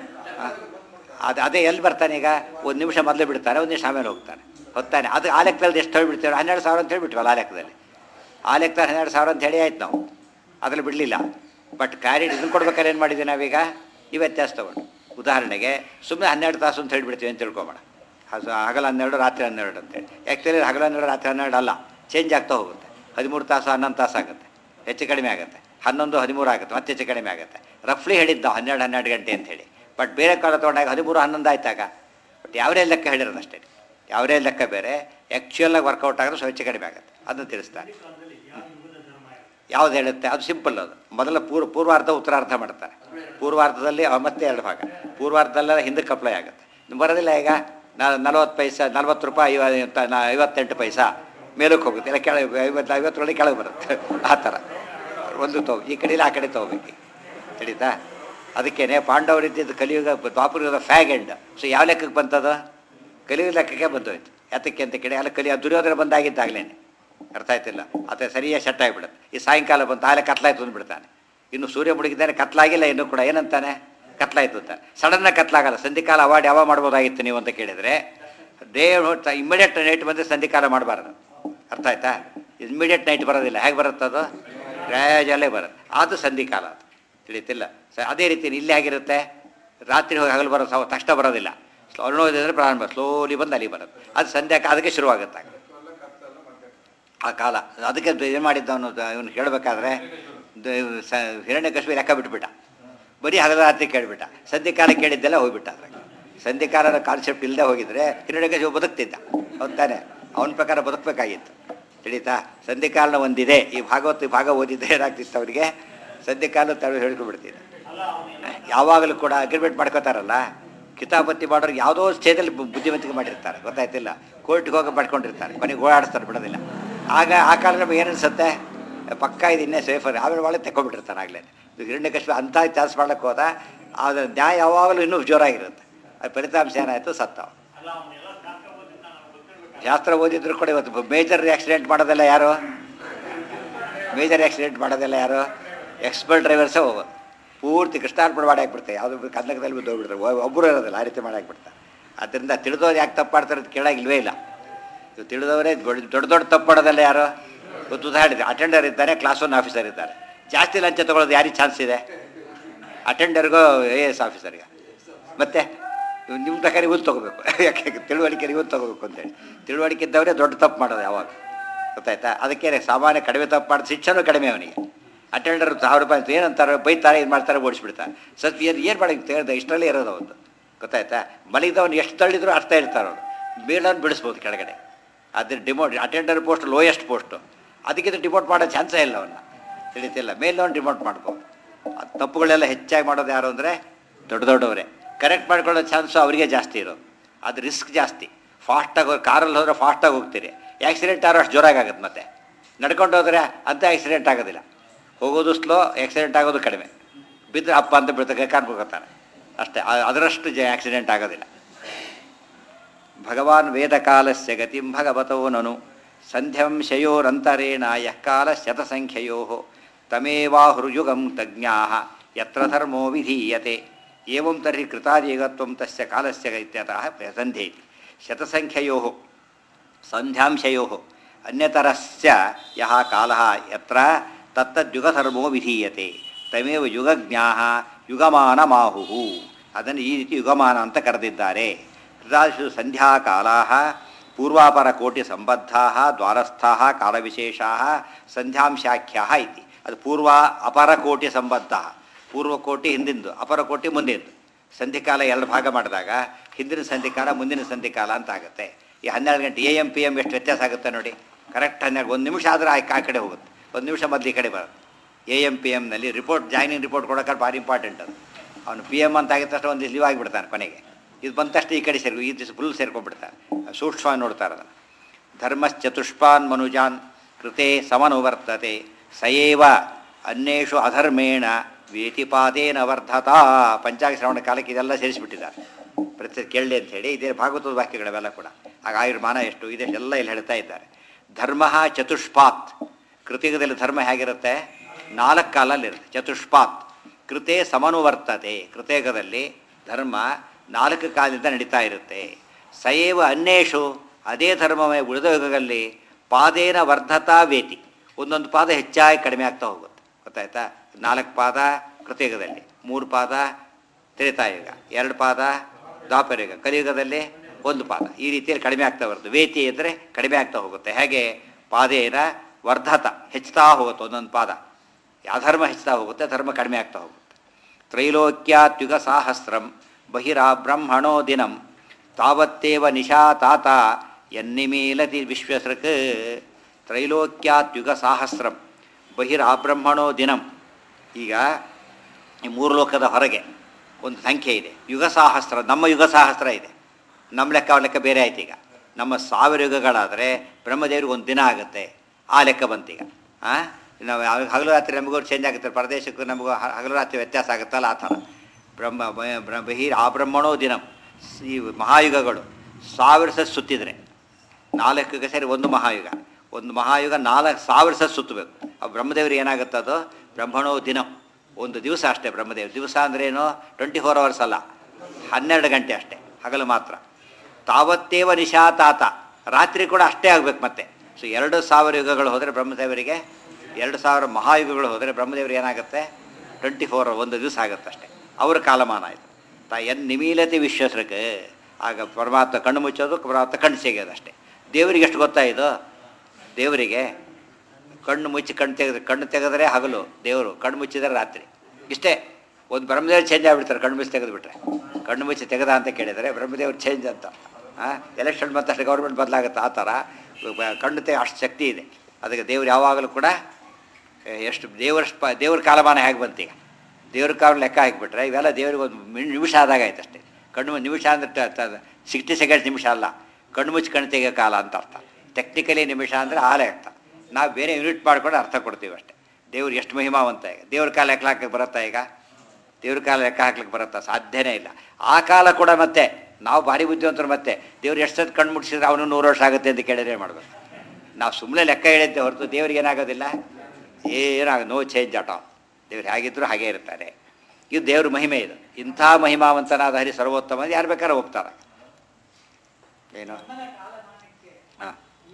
ಅದೇ ಎಲ್ಲಿ ಬರ್ತಾನೆ? ಈಗ 1 ನಿಮಿಷ ಮೊದಲೇ ಬಿಡ್ತಾರೆ, 1 ನಿಮಿಷ ಆಮೇಲೆ ಹೋಗ್ತಾನೆ, ಹೊತ್ತಾನೆ. ಅದು ಆ ಲೆಕ್ಕದಲ್ಲಿ ಎಷ್ಟು ಹೇಳಿಬಿಡ್ತೇವೆ? 12,000 ಅಂತ ಹೇಳಿಬಿಟ್ವಲ್ಲ. ಆ ಲೆಕ್ಕದಲ್ಲಿ 12,000 ಅಂತ ಹೇಳಿ ಆಯ್ತು ನಾವು. ಅದ್ರಲ್ಲಿ ಬಿಡಲಿಲ್ಲ. ಬಟ್ ಕ್ಯಾರಿಡ್ ಇದನ್ನು ಕೊಡ್ಬೇಕಾದ್ರೆ ಏನು ಮಾಡಿದ್ವಿ ನಾವೀಗ? ಈ ವ್ಯತ್ಯಾಸ ತೊಗೊಂಡು. ಉದಾಹರಣೆಗೆ ಸುಮ್ಮನೆ 12 ತಾಸು ಅಂತ ಹೇಳಿಬಿಡ್ತೀವಿ ಅಂತ ತಿಳ್ಕೊಬೇಡ. ಹಗಲು 12, ರಾತ್ರಿ 12 ಅಂತೇಳಿ. ಆ್ಯಕ್ಚುಲಿ ಹಗಲು 12, ರಾತ್ರಿ 12 ಅಲ್ಲ, ಚೇಂಜ್ ಆಗ್ತಾ ಹೋಗುತ್ತೆ. 13 ತಾಸು 11 ತಾಸು ಆಗುತ್ತೆ, ಹೆಚ್ಚು ಕಡಿಮೆ ಆಗುತ್ತೆ. 11, 13 ಆಗುತ್ತೆ, ಮತ್ತೆ ಹೆಚ್ಚು ಕಡಿಮೆ ಆಗುತ್ತೆ. ರಫ್ಲಿ ಹೇಳಿದ್ದ 12 ಗಂಟೆ ಅಂತ ಹೇಳಿ. ಬಟ್ ಬೇರೆ ಕಾಲ ತೊಗೊಂಡಾಗ 13, 11 ಆಯ್ತಾಗ. ಬಟ್ ಯಾವರೇ ಲೆಕ್ಕ ಹೇಳಿರೋದು ಅಷ್ಟೇ. ಯಾವರೇ ಲೆಕ್ಕ ಬೇರೆ, ಆ್ಯಕ್ಚುಯಲಾಗಿ ವರ್ಕೌಟ್ ಆಗೋದು ಸ್ವಲ್ಪ ಹೆಚ್ಚು ಕಡಿಮೆ ಆಗುತ್ತೆ. ಅದನ್ನು ತಿಳಿಸ್ತಾರೆ. ಯಾವ್ದು ಹೇಳುತ್ತೆ? ಅದು ಸಿಂಪಲ್. ಅದು ಮೊದಲ ಪೂರ್ವಾರ್ಧ ಉತ್ತರಾರ್ಧ ಮಾಡ್ತಾರೆ. ಪೂರ್ವಾರ್ಧದಲ್ಲಿ ಮತ್ತೆ 2 ಭಾಗ, ಪೂರ್ವಾರ್ಧದಲ್ಲೆಲ್ಲ ಹಿಂದಕ್ಕೆ ಅಪ್ಲೈ ಆಗುತ್ತೆ. ಬರೋದಿಲ್ಲ. ಈಗ 40 ಪೈಸೆ, 40 ರೂಪಾಯಿ 58 ಪೈಸಾ ಮೇಲಕ್ಕೆ ಹೋಗುತ್ತೆ. ಇಲ್ಲ ಕೆಳಗೆ 50 ಕೆಳಗೆ ಬರುತ್ತೆ. ಆ ಥರ ಒಂದು ಈ ಕಡೆಯಲ್ಲಿ ಆ ಕಡೆ ತೊಗೋಬೇಕು. ತಿಳಿತಾ? ಅದಕ್ಕೇನೆ ಪಾಂಡವರಿದ್ದಿದ್ದು ಕಲಿಯುಗ ದ್ವಾಪರಯುಗದ ಫ್ಯಾಗ್ ಎಂಡ್. ಸೊ ಯಾವ ಲೆಕ್ಕಕ್ಕೆ ಬಂತದು? ಕಲಿಯುಗ ಲೆಕ್ಕಕ್ಕೆ ಬಂದೋಯ್ತು. ಯಾತಕ್ಕೆ ಅಂತ ಕೇಳಿ ಅಲ್ಲಿ ದುರ್ಯೋಧನ ಬಂದಾಗಿದ್ದಾಗಲೇನೆ. ಅರ್ಥ ಆಯ್ತಿಲ್ಲ? ಅದೇ ಸರಿಯಾಗಿ ಸೆಟ್ ಆಗಿಬಿಡುತ್ತೆ. ಈ ಸಾಯಂಕಾಲ ಬಂತು, ಆಲೆ ಕತ್ಲಾಯ್ತು ಅಂದ್ಬಿಡ್ತಾನೆ. ಇನ್ನು ಸೂರ್ಯ ಮುಳುಗಿದ್ದಾನೆ, ಕತ್ಲಾಗಿಲ್ಲ ಇನ್ನೂ ಕೂಡ. ಏನಂತಾನೆ? ಕತ್ಲಾಯ್ತು ಅಂತ. ಸಡನ್ನಾಗಿ ಕತ್ಲಾಗಲ್ಲ. ಸಂಧಿಕಾಲ ಅವಾರ್ಡ್ ಯಾವಾಗ ಮಾಡ್ಬೋದಾಗಿತ್ತು ನೀವು ಅಂತ ಕೇಳಿದರೆ, ಇಮ್ಮಿಡಿಯೇಟ್ ನೈಟ್ ಬಂದರೆ ಸಂಧಿಕಾಲ ಮಾಡಬಾರ್ದು. ಅರ್ಥ ಆಯ್ತಾ? ಇಮ್ಮಿಡಿಯೇಟ್ ನೈಟ್ ಬರೋದಿಲ್ಲ. ಹೇಗೆ ಬರುತ್ತೆ? ಅದು ಗ್ರ್ಯಾಜುವಲ್ಲೇ ಬರುತ್ತೆ. ಅದು ಸಂಧಿಕಾಲ. ಅದು ತಿಳಿತಿಲ್ಲ ಅದೇ ರೀತಿ ಇಲ್ಲಿ ಆಗಿರುತ್ತೆ, ರಾತ್ರಿ ಹೋಗಿ ಹಗಲು ಬರೋ ತಕ್ಷಣ ಬರೋದಿಲ್ಲ, ಅರುಣೋದಯ ಪ್ರಾರಂಭ ಸ್ಲೋಲಿ ಬಂದು ಅಲ್ಲಿ ಬರೋದು, ಅದು ಸಂಧ್ಯಾ ಅದಕ್ಕೆ ಶುರುವಾಗುತ್ತೆ ಆ ಕಾಲ. ಅದಕ್ಕೆ ಏನು ಮಾಡಿದ್ದವನು ಇವನು ಹೇಳಬೇಕಾದ್ರೆ ಹಿರಣ್ಯಕಶಿಪು ಲೆಕ್ಕ ಬಿಟ್ಬಿಟ್ಟ, ಬರೀ ಹಗಲ ರಾತ್ರಿ ಕೇಳಿಬಿಟ್ಟ, ಸಂಧ್ಯಕಾಲ ಕೇಳಿದ್ದೆಲ್ಲ ಹೋಗ್ಬಿಟ್ಟ. ಅದ್ರಾಗ ಸಂಧ್ಯಕಾಲದ ಕಾನ್ಸೆಪ್ಟ್ ಇಲ್ಲದೆ ಹೋಗಿದ್ರೆ ಹಿರಣ್ಯಕಶಿಪು ಬದುಕ್ತಿದ್ದ, ಹೌದಾನೆ, ಅವನ ಪ್ರಕಾರ ಬದುಕಬೇಕಾಗಿತ್ತು. ತಿಳಿತಾ? ಸಂಧ್ಯಕಾಲನ ಒಂದಿದೆ, ಈ ಭಾಗ ಓದಿದ್ರೆ ಏನಾಗ್ತಿತ್ತು ಅವರಿಗೆ, ಸಂಧ್ಯಕಾಲ ತಡೆ ಹೇಳ್ಕೊಬಿಡ್ತಿದ್ದ. ಯಾವಾಗಲೂ ಕೂಡ ಅಗ್ರಿಮೆಂಟ್ ಮಾಡ್ಕೋತಾರಲ್ಲ, ಕಿತಾಪತಿ ಮಾಡೋರು ಯಾವುದೋ ಸ್ಟೇಜಲ್ಲಿ ಬುದ್ಧಿವಂತಿಕೆ ಮಾಡಿರ್ತಾರೆ, ಗೊತ್ತಾಯ್ತಿಲ್ಲ, ಕೋರ್ಟ್ಗೆ ಹೋಗಿ ಪಡ್ಕೊಂಡಿರ್ತಾರೆ, ಕೊನೆಗೆ ಓಡಾಡಿಸ್ತಾರೆ, ಬಿಡೋದಿಲ್ಲ. ಆಗ ಆ ಕಾಲ ನಮಗೆ ಏನು ಅನಿಸುತ್ತೆ, ಪಕ್ಕ ಇದು ಇನ್ನೇ ಸೇಫರ್, ಆಮೇಲೆ ಒಳಗೆ ತಗೊಂಡ್ಬಿಟ್ಟಿರ್ತಾನೆ ಆಗಲೇ. ಹಿರಣ್ಯಕಶಿಪು ಅಂಥ ಚಾನ್ಸ್ ಮಾಡೋಕ್ಕೆ ಹೋದ, ಆದರೆ ನ್ಯಾಯ ಯಾವಾಗಲೂ ಇನ್ನೂ ಜೋರಾಗಿರುತ್ತೆ. ಅದು ಫಲಿತಾಂಶ ಏನಾಯಿತು, ಸತ್ತವ. ಶಾಸ್ತ್ರ ಓದಿದ್ರು ಕೂಡ ಇವತ್ತು ಮೇಜರ್ ಆಕ್ಸಿಡೆಂಟ್ ಮಾಡೋದೆಲ್ಲ ಯಾರು, ಎಕ್ಸ್ಪರ್ಟ್ ಡ್ರೈವರ್ಸೇ ಹೋಗೋದು. ಪೂರ್ತಿ ಕೃಷ್ಣಾರ್ಪಣೆ ಮಾಡಿ ಹಾಕ್ಬಿಡ್ತಾರೆ, ಯಾವುದೋ ಕನ್ನಡದಲ್ಲಿ ಬಿದ್ದು ಹೋಗ್ಬಿಡ್ತಾರೆ, ಒಬ್ಬರು ಇರೋದಿಲ್ಲ, ಆ ರೀತಿ ಮಾಡಿ ಹಾಕ್ಬಿಡ್ತಾರೆ. ಅದರಿಂದ ತಿಳಿದವ್ರು ಯಾಕೆ ತಪ್ಪು ಮಾಡ್ತಾರೆ ಅಂತ ಕೇಳಾಗಿಲ್ವೇ ಇಲ್ಲ. ಇವು ತಿಳಿದವರೇ ದೊಡ್ಡ ತಪ್ಪು ಮಾಡೋದಲ್ಲ ಯಾರು. ಇವತ್ತು ಉದಾಹರಣೆ ಅಟೆಂಡರ್ ಇದ್ದಾರೆ, ಕ್ಲಾಸ್ 1 ಆಫೀಸರ್ ಇದ್ದಾರೆ, ಜಾಸ್ತಿ ಲಂಚ ತೊಗೊಳೋದು ಯಾರಿಗೆ ಚಾನ್ಸ್ ಇದೆ, ಅಟೆಂಡರ್ಗೂ AS ಆಫೀಸರ್ಗೆ. ಮತ್ತು ನಿಮ್ಮ ಪ್ರಕಾರ ಇವತ್ತು ತೊಗೋಬೇಕು, ಯಾಕೆ ತಿಳುವಳಿಕೆ ಇವತ್ತು ತೊಗೋಬೇಕು ಅಂತೇಳಿ. ತಿಳುವಳಿಕೆ ಇದ್ದವರೇ ದೊಡ್ಡ ತಪ್ಪು ಮಾಡೋದು ಯಾವಾಗ, ಗೊತ್ತಾಯ್ತಾ? ಅದಕ್ಕೆ ಸಾಮಾನ್ಯ ಕಡಿಮೆ ತಪ್ಪು ಮಾಡೋದು, ಶಿಕ್ಷಣ ಕಡಿಮೆ ಅವನಿಗೆ. ಅಟೆಂಡರ್ 1000 ರೂಪಾಯಿ ಏನಂತಾರೆ, ಬೈತಾರೆ, ಏನು ಮಾಡ್ತಾರೆ, ಓಡಿಸ್ಬಿಡ್ತಾರೆ. ಸ್ವಲ್ಪ ಏನು ಮಾಡೋದು ಇಷ್ಟರಲ್ಲೇ ಇರೋದು ಅವತ್ತು, ಗೊತ್ತಾಯ್ತಾ? ಮಲಗಿದವನು ಎಷ್ಟು ತಳ್ಳಿದ್ರು ಅರ್ಥ ಇರ್ತಾರೆ ಅವರು, ಮೇಲನ್ನು ಬಿಡಿಸ್ಬೋದು ಕೆಳಗಡೆ. ಅದ್ರ ಅಟೆಂಡರ್ ಪೋಸ್ಟ್ ಲೋಯೆಸ್ಟ್ ಪೋಸ್ಟು, ಅದಕ್ಕಿಂತ ಡಿಮೋಟ್ ಮಾಡೋ ಚಾನ್ಸೇ ಇಲ್ಲ ಅವನ್ನ, ತಿಳಿತಿಲ್ಲ. ಮೇಲವನು ಡಿಮೋಟ್ ಮಾಡ್ಬೋದು. ಅದು ತಪ್ಪುಗಳೆಲ್ಲ ಹೆಚ್ಚಾಗಿ ಮಾಡೋದು ಯಾರು ಅಂದರೆ ದೊಡ್ಡವರೇ. ಕರೆಕ್ಟ್ ಮಾಡ್ಕೊಳ್ಳೋ ಚಾನ್ಸು ಅವರಿಗೆ ಜಾಸ್ತಿ ಇರೋದು, ಅದು ರಿಸ್ಕ್ ಜಾಸ್ತಿ. ಫಾಸ್ಟಾಗಿ ಕಾರಲ್ಲಿ ಹೋದರೆ ಫಾಸ್ಟಾಗಿ ಹೋಗ್ತೀರಿ, ಆ್ಯಕ್ಸಿಡೆಂಟ್ ಆರೋ ಅಷ್ಟು ಜೋರಾಗುತ್ತೆ. ಮತ್ತೆ ನಡ್ಕೊಂಡು ಹೋದರೆ ಅಂಥ ಆ್ಯಕ್ಸಿಡೆಂಟ್ ಆಗೋದಿಲ್ಲ, ಹೋಗೋದು ಸ್ಲೋ, ಆ್ಯಕ್ಸಿಡೆಂಟ್ ಆಗೋದು ಕಡಿಮೆ. ಬಿದ್ದರೆ ಅಪ್ಪ ಅಂತ ಬೀಳ್ತಕ್ಕೆ ಕಾಣ್ಬೋಗುತ್ತಾನೆ ಅಷ್ಟೇ, ಅದರಷ್ಟು ಆ್ಯಕ್ಸಿಡೆಂಟ್ ಆಗೋದಿಲ್ಲ. ಭಗವಾನ್ ವೇದಕಾಲಸ್ಯ ಗತಿಂ ಭಗವತೋ ನನು ಸಂಧ್ಯಂ ಶಯೋರಂತರೇಣ ಯಃ ಕಾಲ ಶತಸಂಖ್ಯಯೋ ತಮೇವಾಹುರ್ಯುಗಂ ತಜ್ಞಾಃ ಯತ್ರ ಧರ್ಮೋ ವಿಧೀಯತೆ ಏವಂ ತರ್ಹಿ ಕೃತಾದಿಗತ್ವಂ ತಸ್ಯ ಕಾಲಸ್ಯ ಇತ್ಯತಃ ಸಂಧ್ಯೇತಿ ಶತಸಂಖ್ಯಯೋ ಸಂಧ್ಯಾಂಶಯೋ ಅನ್ಯತರಸ್ಯ ಯಃ ಕಾಲಃ ಯತ್ರ ತತ್ತದ್ಯುಗಧರ್ಮೋ ವಿಧೀಯತೆ ತಮೇವ ಯುಗಜ್ಞಾಃ ಯುಗಮಾನಮಾಹುಃ. ಅದನ್ನು ಈ ರೀತಿ ಯುಗಮಾನ ಅಂತ ಕರೆದಿದ್ದಾರೆ. ಕೃತಾದಿಷು ಸಂಧ್ಯಾಕಾಲಾಃ ಪೂರ್ವಾಪರಕೋಟಿ ಸಂಬದ್ಧಾಃ ದ್ವಾರಸ್ಥಾಃ ಕಾಲವಿಶೇಷಾಃ ಸಂಧ್ಯಾಂಶಾಖ್ಯಾಃ ಇತಿ. ಅದು ಪೂರ್ವ ಅಪರಕೋಟಿ ಸಂಬದ್ಧ, ಪೂರ್ವಕೋಟಿ ಹಿಂದಿಂದು, ಅಪರಕೋಟಿ ಮುಂದಿಂದು. ಸಂಧಿಕಾಲ 2 ಭಾಗ ಮಾಡಿದಾಗ ಹಿಂದಿನ ಸಂಧಿಕಾಲ ಮುಂದಿನ ಸಂಧಿಕಾಲ ಅಂತ ಆಗುತ್ತೆ. ಈ 12 ಗಂಟೆ AM PM ಎಷ್ಟು ವ್ಯತ್ಯಾಸ ಆಗುತ್ತೆ ನೋಡಿ. ಕರೆಕ್ಟ್ 12, 1 ನಿಮಿಷ ಆದರೆ ಆ ಕಡೆ ಹೋಗುತ್ತೆ, 1 ನಿಮಿಷ ಮೊದಲು ಈ ಕಡೆ ಬರುತ್ತೆ. AM PMನಲ್ಲಿ ರಿಪೋರ್ಟ್, ಜಾಯ್ನಿಂಗ್ ರಿಪೋರ್ಟ್ ಕೊಡೋಕೆ ಭಾರಿ ಇಂಪಾರ್ಟೆಂಟ್ ಅದು. ಅವನು PM ಅಂತ ಆಗಿದ ತಕ್ಷಣ ಒಂದು ಲೀವ್ ಆಗಿಬಿಡ್ತಾನೆ, ಕೊನೆಗೆ ಇದು ಬಂದ ತಕ್ಷಣ ಈ ಕಡೆ ಈ ದಿವಸ ಫುಲ್ ಸೇರ್ಕೊಂಡ್ಬಿಡ್ತಾನೆ. ಸೂಕ್ಷ್ಮ ನೋಡ್ತಾರೆ ಅದನ್ನು. ಧರ್ಮಶ್ಚತುಷ್ಪಾನ್ ಮನುಜಾನ್ ಕೃತೆ ಸಮನುವರ್ತತೆ ಸಯೇವ ಅನ್ಯೇಷು ಅಧರ್ಮೇಣ ವೇತಿಪಾದೇನ ವರ್ಧತಾ. ಪಂಚಾಂಗ ಶ್ರವಣ ಕಾಲಕ್ಕೆ ಇದೆಲ್ಲ ಸೇರಿಸಿಬಿಟ್ಟಿದ್ದಾರೆ, ಪ್ರತಿ ಕೇಳಲಿ ಅಂಥೇಳಿ. ಇದೇ ಭಾಗವತದ ವಾಕ್ಯಗಳವೆಲ್ಲ ಕೂಡ. ಆಗ ಆಯುರ್ಮಾನ ಎಷ್ಟು ಇದೆ ಎಲ್ಲ ಇಲ್ಲಿ ಹೇಳ್ತಾ ಇದ್ದಾರೆ. ಧರ್ಮ ಚತುಷ್ಪಾತ್, ಕೃತಿಕದಲ್ಲಿ ಧರ್ಮ ಹೇಗಿರುತ್ತೆ, 4 ಕಾಲಲ್ಲಿರುತ್ತೆ. ಚತುಷ್ಪಾತ್ ಕೃತೆ ಸಮನುವರ್ತತೆ, ಕೃತೇಕದಲ್ಲಿ ಧರ್ಮ 4 ಕಾಲದಿಂದ ನಡೀತಾ ಇರುತ್ತೆ. ಸಯೇವ ಅನ್ಯೇಷು, ಅದೇ ಧರ್ಮವೇ ಉಳಿದ ಯುಗದಲ್ಲಿ ಪಾದೇನ ವರ್ಧತಾ ವೇತಿ, ಒಂದೊಂದು ಪಾದ ಹೆಚ್ಚಾಗಿ ಕಡಿಮೆ ಆಗ್ತಾ ಹೋಗುತ್ತೆ, ಗೊತ್ತಾಯ್ತಾ? 4 ಪಾದ ಕೃತಯುಗದಲ್ಲಿ, 3 ಪಾದ ತ್ರೇತಾಯುಗ, 2 ಪಾದ ದ್ವಾಪರಯುಗ, ಕಲಿಯುಗದಲ್ಲಿ 1 ಪಾದ. ಈ ರೀತಿಯಲ್ಲಿ ಕಡಿಮೆ ಆಗ್ತಾ ಬರುತ್ತೆ. ವೇತಿ ಅಂದರೆ ಕಡಿಮೆ ಆಗ್ತಾ ಹೋಗುತ್ತೆ. ಹೇಗೆ ಪಾದೇನ ವರ್ಧತ, ಹೆಚ್ಚುತ್ತಾ ಹೋಗುತ್ತೆ ಒಂದೊಂದು ಪಾದ. ಅಧರ್ಮ ಹೆಚ್ಚುತ್ತಾ ಹೋಗುತ್ತೆ, ಧರ್ಮ ಕಡಿಮೆ ಆಗ್ತಾ ಹೋಗುತ್ತೆ. ತ್ರೈಲೋಕ್ಯಾತ್ಯುಗ ಸಾಹಸ್ರಂ ಬಹಿರಾಬ್ರಹ್ಮಣೋ ದಿನಂ ತಾವತ್ತೇವ ನಿಶಾ ತಾತ ಎನ್ನಿಮೀಲತಿ ವಿಶ್ವಸೃಕ್. ತ್ರೈಲೋಕ್ಯಾತ್ಯುಗ ಸಾಹಸ್ರಂ ಬಹಿರಾಬ್ರಹ್ಮಣೋ ದಿನಂ. ಈಗ ಈ 3 ಲೋಕದ ಹೊರಗೆ ಒಂದು ಸಂಖ್ಯೆ ಇದೆ, ಯುಗ ಸಹಸ್ರ. ನಮ್ಮ ಯುಗ ಸಹಸ್ರ ಇದೆ, ನಮ್ಮ ಲೆಕ್ಕ ಬೇರೆ ಆಯ್ತು. ಈಗ ನಮ್ಮ 1000 ಯುಗಗಳಾದರೆ ಬ್ರಹ್ಮದೇವ್ರಿಗೆ ಒಂದು ದಿನ ಆಗುತ್ತೆ, ಆ ಲೆಕ್ಕ ಬಂತೀಗ. ನಾವು ಹಗಲು ರಾತ್ರಿ ನಮಗೂ ಚೇಂಜ್ ಆಗುತ್ತೆ, ಪ್ರದೇಶಕ್ಕೂ ನಮಗೂ ಹಗಲು ರಾತ್ರಿ ವ್ಯತ್ಯಾಸ ಆಗುತ್ತಲ್ಲ, ಆ ಥರ. ಬಹಿರ್ ಆಬ್ರಹ್ಮಣೋ ದಿನಂ. ಈ ಮಹಾಯುಗಗಳು 1000 ಸತಿ ಸುತ್ತಿದ್ರೆ 4 ಯುಗ ಸೇರಿ ಒಂದು ಮಹಾಯುಗ. ಒಂದು ಮಹಾಯುಗ 4000 ಸತಿ ಸುತ್ತಬೇಕು. ಆ ಬ್ರಹ್ಮದೇವ್ರಿಗೆ ಏನಾಗುತ್ತೆ, ಅದು ಬ್ರಹ್ಮಣೋ ದಿನಂ, ಒಂದು ದಿವಸ ಅಷ್ಟೇ. ಬ್ರಹ್ಮದೇವ್ ದಿವಸ ಅಂದ್ರೇನು, 24 ಅವರ್ಸ್ ಅಲ್ಲ, 12 ಗಂಟೆ ಅಷ್ಟೇ, ಹಗಲು ಮಾತ್ರ. ತಾವತ್ತೇವ ನಿಶಾತಾತ, ರಾತ್ರಿ ಕೂಡ ಅಷ್ಟೇ ಆಗಬೇಕು ಮತ್ತೆ. ಸೊ 2000 ಯುಗಗಳು ಹೋದರೆ ಬ್ರಹ್ಮದೇವರಿಗೆ, 2000 ಮಹಾಯುಗಗಳು ಹೋದರೆ ಬ್ರಹ್ಮದೇವರಿಗೆ ಏನಾಗುತ್ತೆ, 24 ಒಂದು ದಿವಸ ಆಗುತ್ತಷ್ಟೆ. ಅವ್ರ ಕಾಲಮಾನ ಆಯಿತು. ಎನ್ ನಿಮೀಲತೆ ವಿಶ್ವಸೃಕ್, ಆಗ ಪರಮಾತ್ಮ ಕಣ್ಣು ಮುಚ್ಚೋದು, ಪರಮಾತ್ಮ ಕಣ್ಣು ತೆಗೆಯೋದು ಅಷ್ಟೇ. ದೇವರಿಗೆ ಎಷ್ಟು ಗೊತ್ತಾಯಿತು? ದೇವರಿಗೆ ಕಣ್ಣು ಮುಚ್ಚಿ ಕಣ್ಣು ತೆಗೆದ್ರೆ ಹಗಲು, ದೇವರು ಕಣ್ಣು ಮುಚ್ಚಿದರೆ ರಾತ್ರಿ. ಇಷ್ಟೇ. ಒಂದು ಬ್ರಹ್ಮದೇವರು ಚೇಂಜ್ ಆಗಿಬಿಡ್ತಾರೆ ಕಣ್ಣು ಮುಚ್ಚಿ ತೆಗೆದುಬಿಟ್ರೆ. ಕಣ್ಣು ಮುಚ್ಚಿ ತೆಗೆದ ಅಂತ ಕೇಳಿದರೆ ಬ್ರಹ್ಮದೇವರು ಚೇಂಜ್ ಅಂತ. ಎಲೆಕ್ಷನ್ ಬಂದಷ್ಟು ಗೌರ್ಮೆಂಟ್ ಬದಲಾಗುತ್ತೆ. ಆ ಥರ ಕಣ್ಣು ಅಷ್ಟು ಶಕ್ತಿ ಇದೆ ಅದಕ್ಕೆ. ದೇವ್ರು ಯಾವಾಗಲೂ ಕೂಡ ಎಷ್ಟು ದೇವ್ರ ಕಾಲಮಾನ ಹೇಗೆ ಬಂತೀಗ, ದೇವ್ರ ಕಾಲ ಲೆಕ್ಕ ಹಾಕಿಬಿಟ್ರೆ ಇವೆಲ್ಲ ದೇವ್ರಿಗೆ ಒಂದು ನಿಮಿಷ ಆದಾಗ ಆಯ್ತು ಅಷ್ಟೇ. ಕಣ್ಣು ನಿಮಿಷ ಅಂದರೆ 60 ಸೆಕೆಂಡ್ಸ್ ನಿಮಿಷ ಅಲ್ಲ, ಕಣ್ಣು ಮುಚ್ಚಿ ಕಣ್ಣು ತೆಗೆಯೋ ಕಾಲ ಅಂತ ಅರ್ಥ. ಟೆಕ್ನಿಕಲಿ ನಿಮಿಷ ಅಂದರೆ ಆಲೇ ಅರ್ಥ. ನಾವು ಬೇರೆ ಯೂನಿಟ್ ಮಾಡ್ಕೊಂಡು ಅರ್ಥ ಕೊಡ್ತೀವಿ ಅಷ್ಟೇ. ದೇವ್ರು ಎಷ್ಟು ಮಹಿಮಾವಂತ. ಈಗ ದೇವ್ರ ಕಾಲ ಲೆಕ್ಕ ಹಾಕಕ್ಕೆ ಬರುತ್ತಾ? ಈಗ ದೇವ್ರ ಕಾಲ ಲೆಕ್ಕ ಹಾಕ್ಲಿಕ್ಕೆ ಬರುತ್ತಾ? ಸಾಧ್ಯನೇ ಇಲ್ಲ. ಆ ಕಾಲ ಕೂಡ ಮತ್ತೆ ನಾವು ಭಾರಿ ಬುದ್ಧಿವಂತರು. ಮತ್ತೆ ದೇವ್ರು ಎಷ್ಟು ಸತಿ ಕಣ್ಣು ಮುಟ್ಟಿಸಿದ್ರೆ ಅವನು 100 ವರ್ಷ ಆಗುತ್ತೆ ಅಂತ ಕೇಳಿದ್ರೆ ಏನು ಮಾಡಬೇಕು? ನಾವು ಸುಮ್ಮನೆ ಲೆಕ್ಕ ಹೇಳಿದ್ದೆ ಹೊರತು ದೇವ್ರಿಗೆ ಏನಾಗೋದಿಲ್ಲ, ನೋ ಚೇಂಜ್ ಆಟ. ದೇವ್ರು ಹೇಗಿದ್ರು ಹಾಗೇ ಇರ್ತಾರೆ. ಇದು ದೇವ್ರ ಮಹಿಮೆ. ಇದು ಇಂಥ ಮಹಿಮಾವಂತನಾದ ಹರಿ ಸರ್ವೋತ್ತಮ ಯಾರು ಬೇಕಾದ್ರೆ ಹೋಗ್ತಾರೆ. ಏನು ಹಾಂ,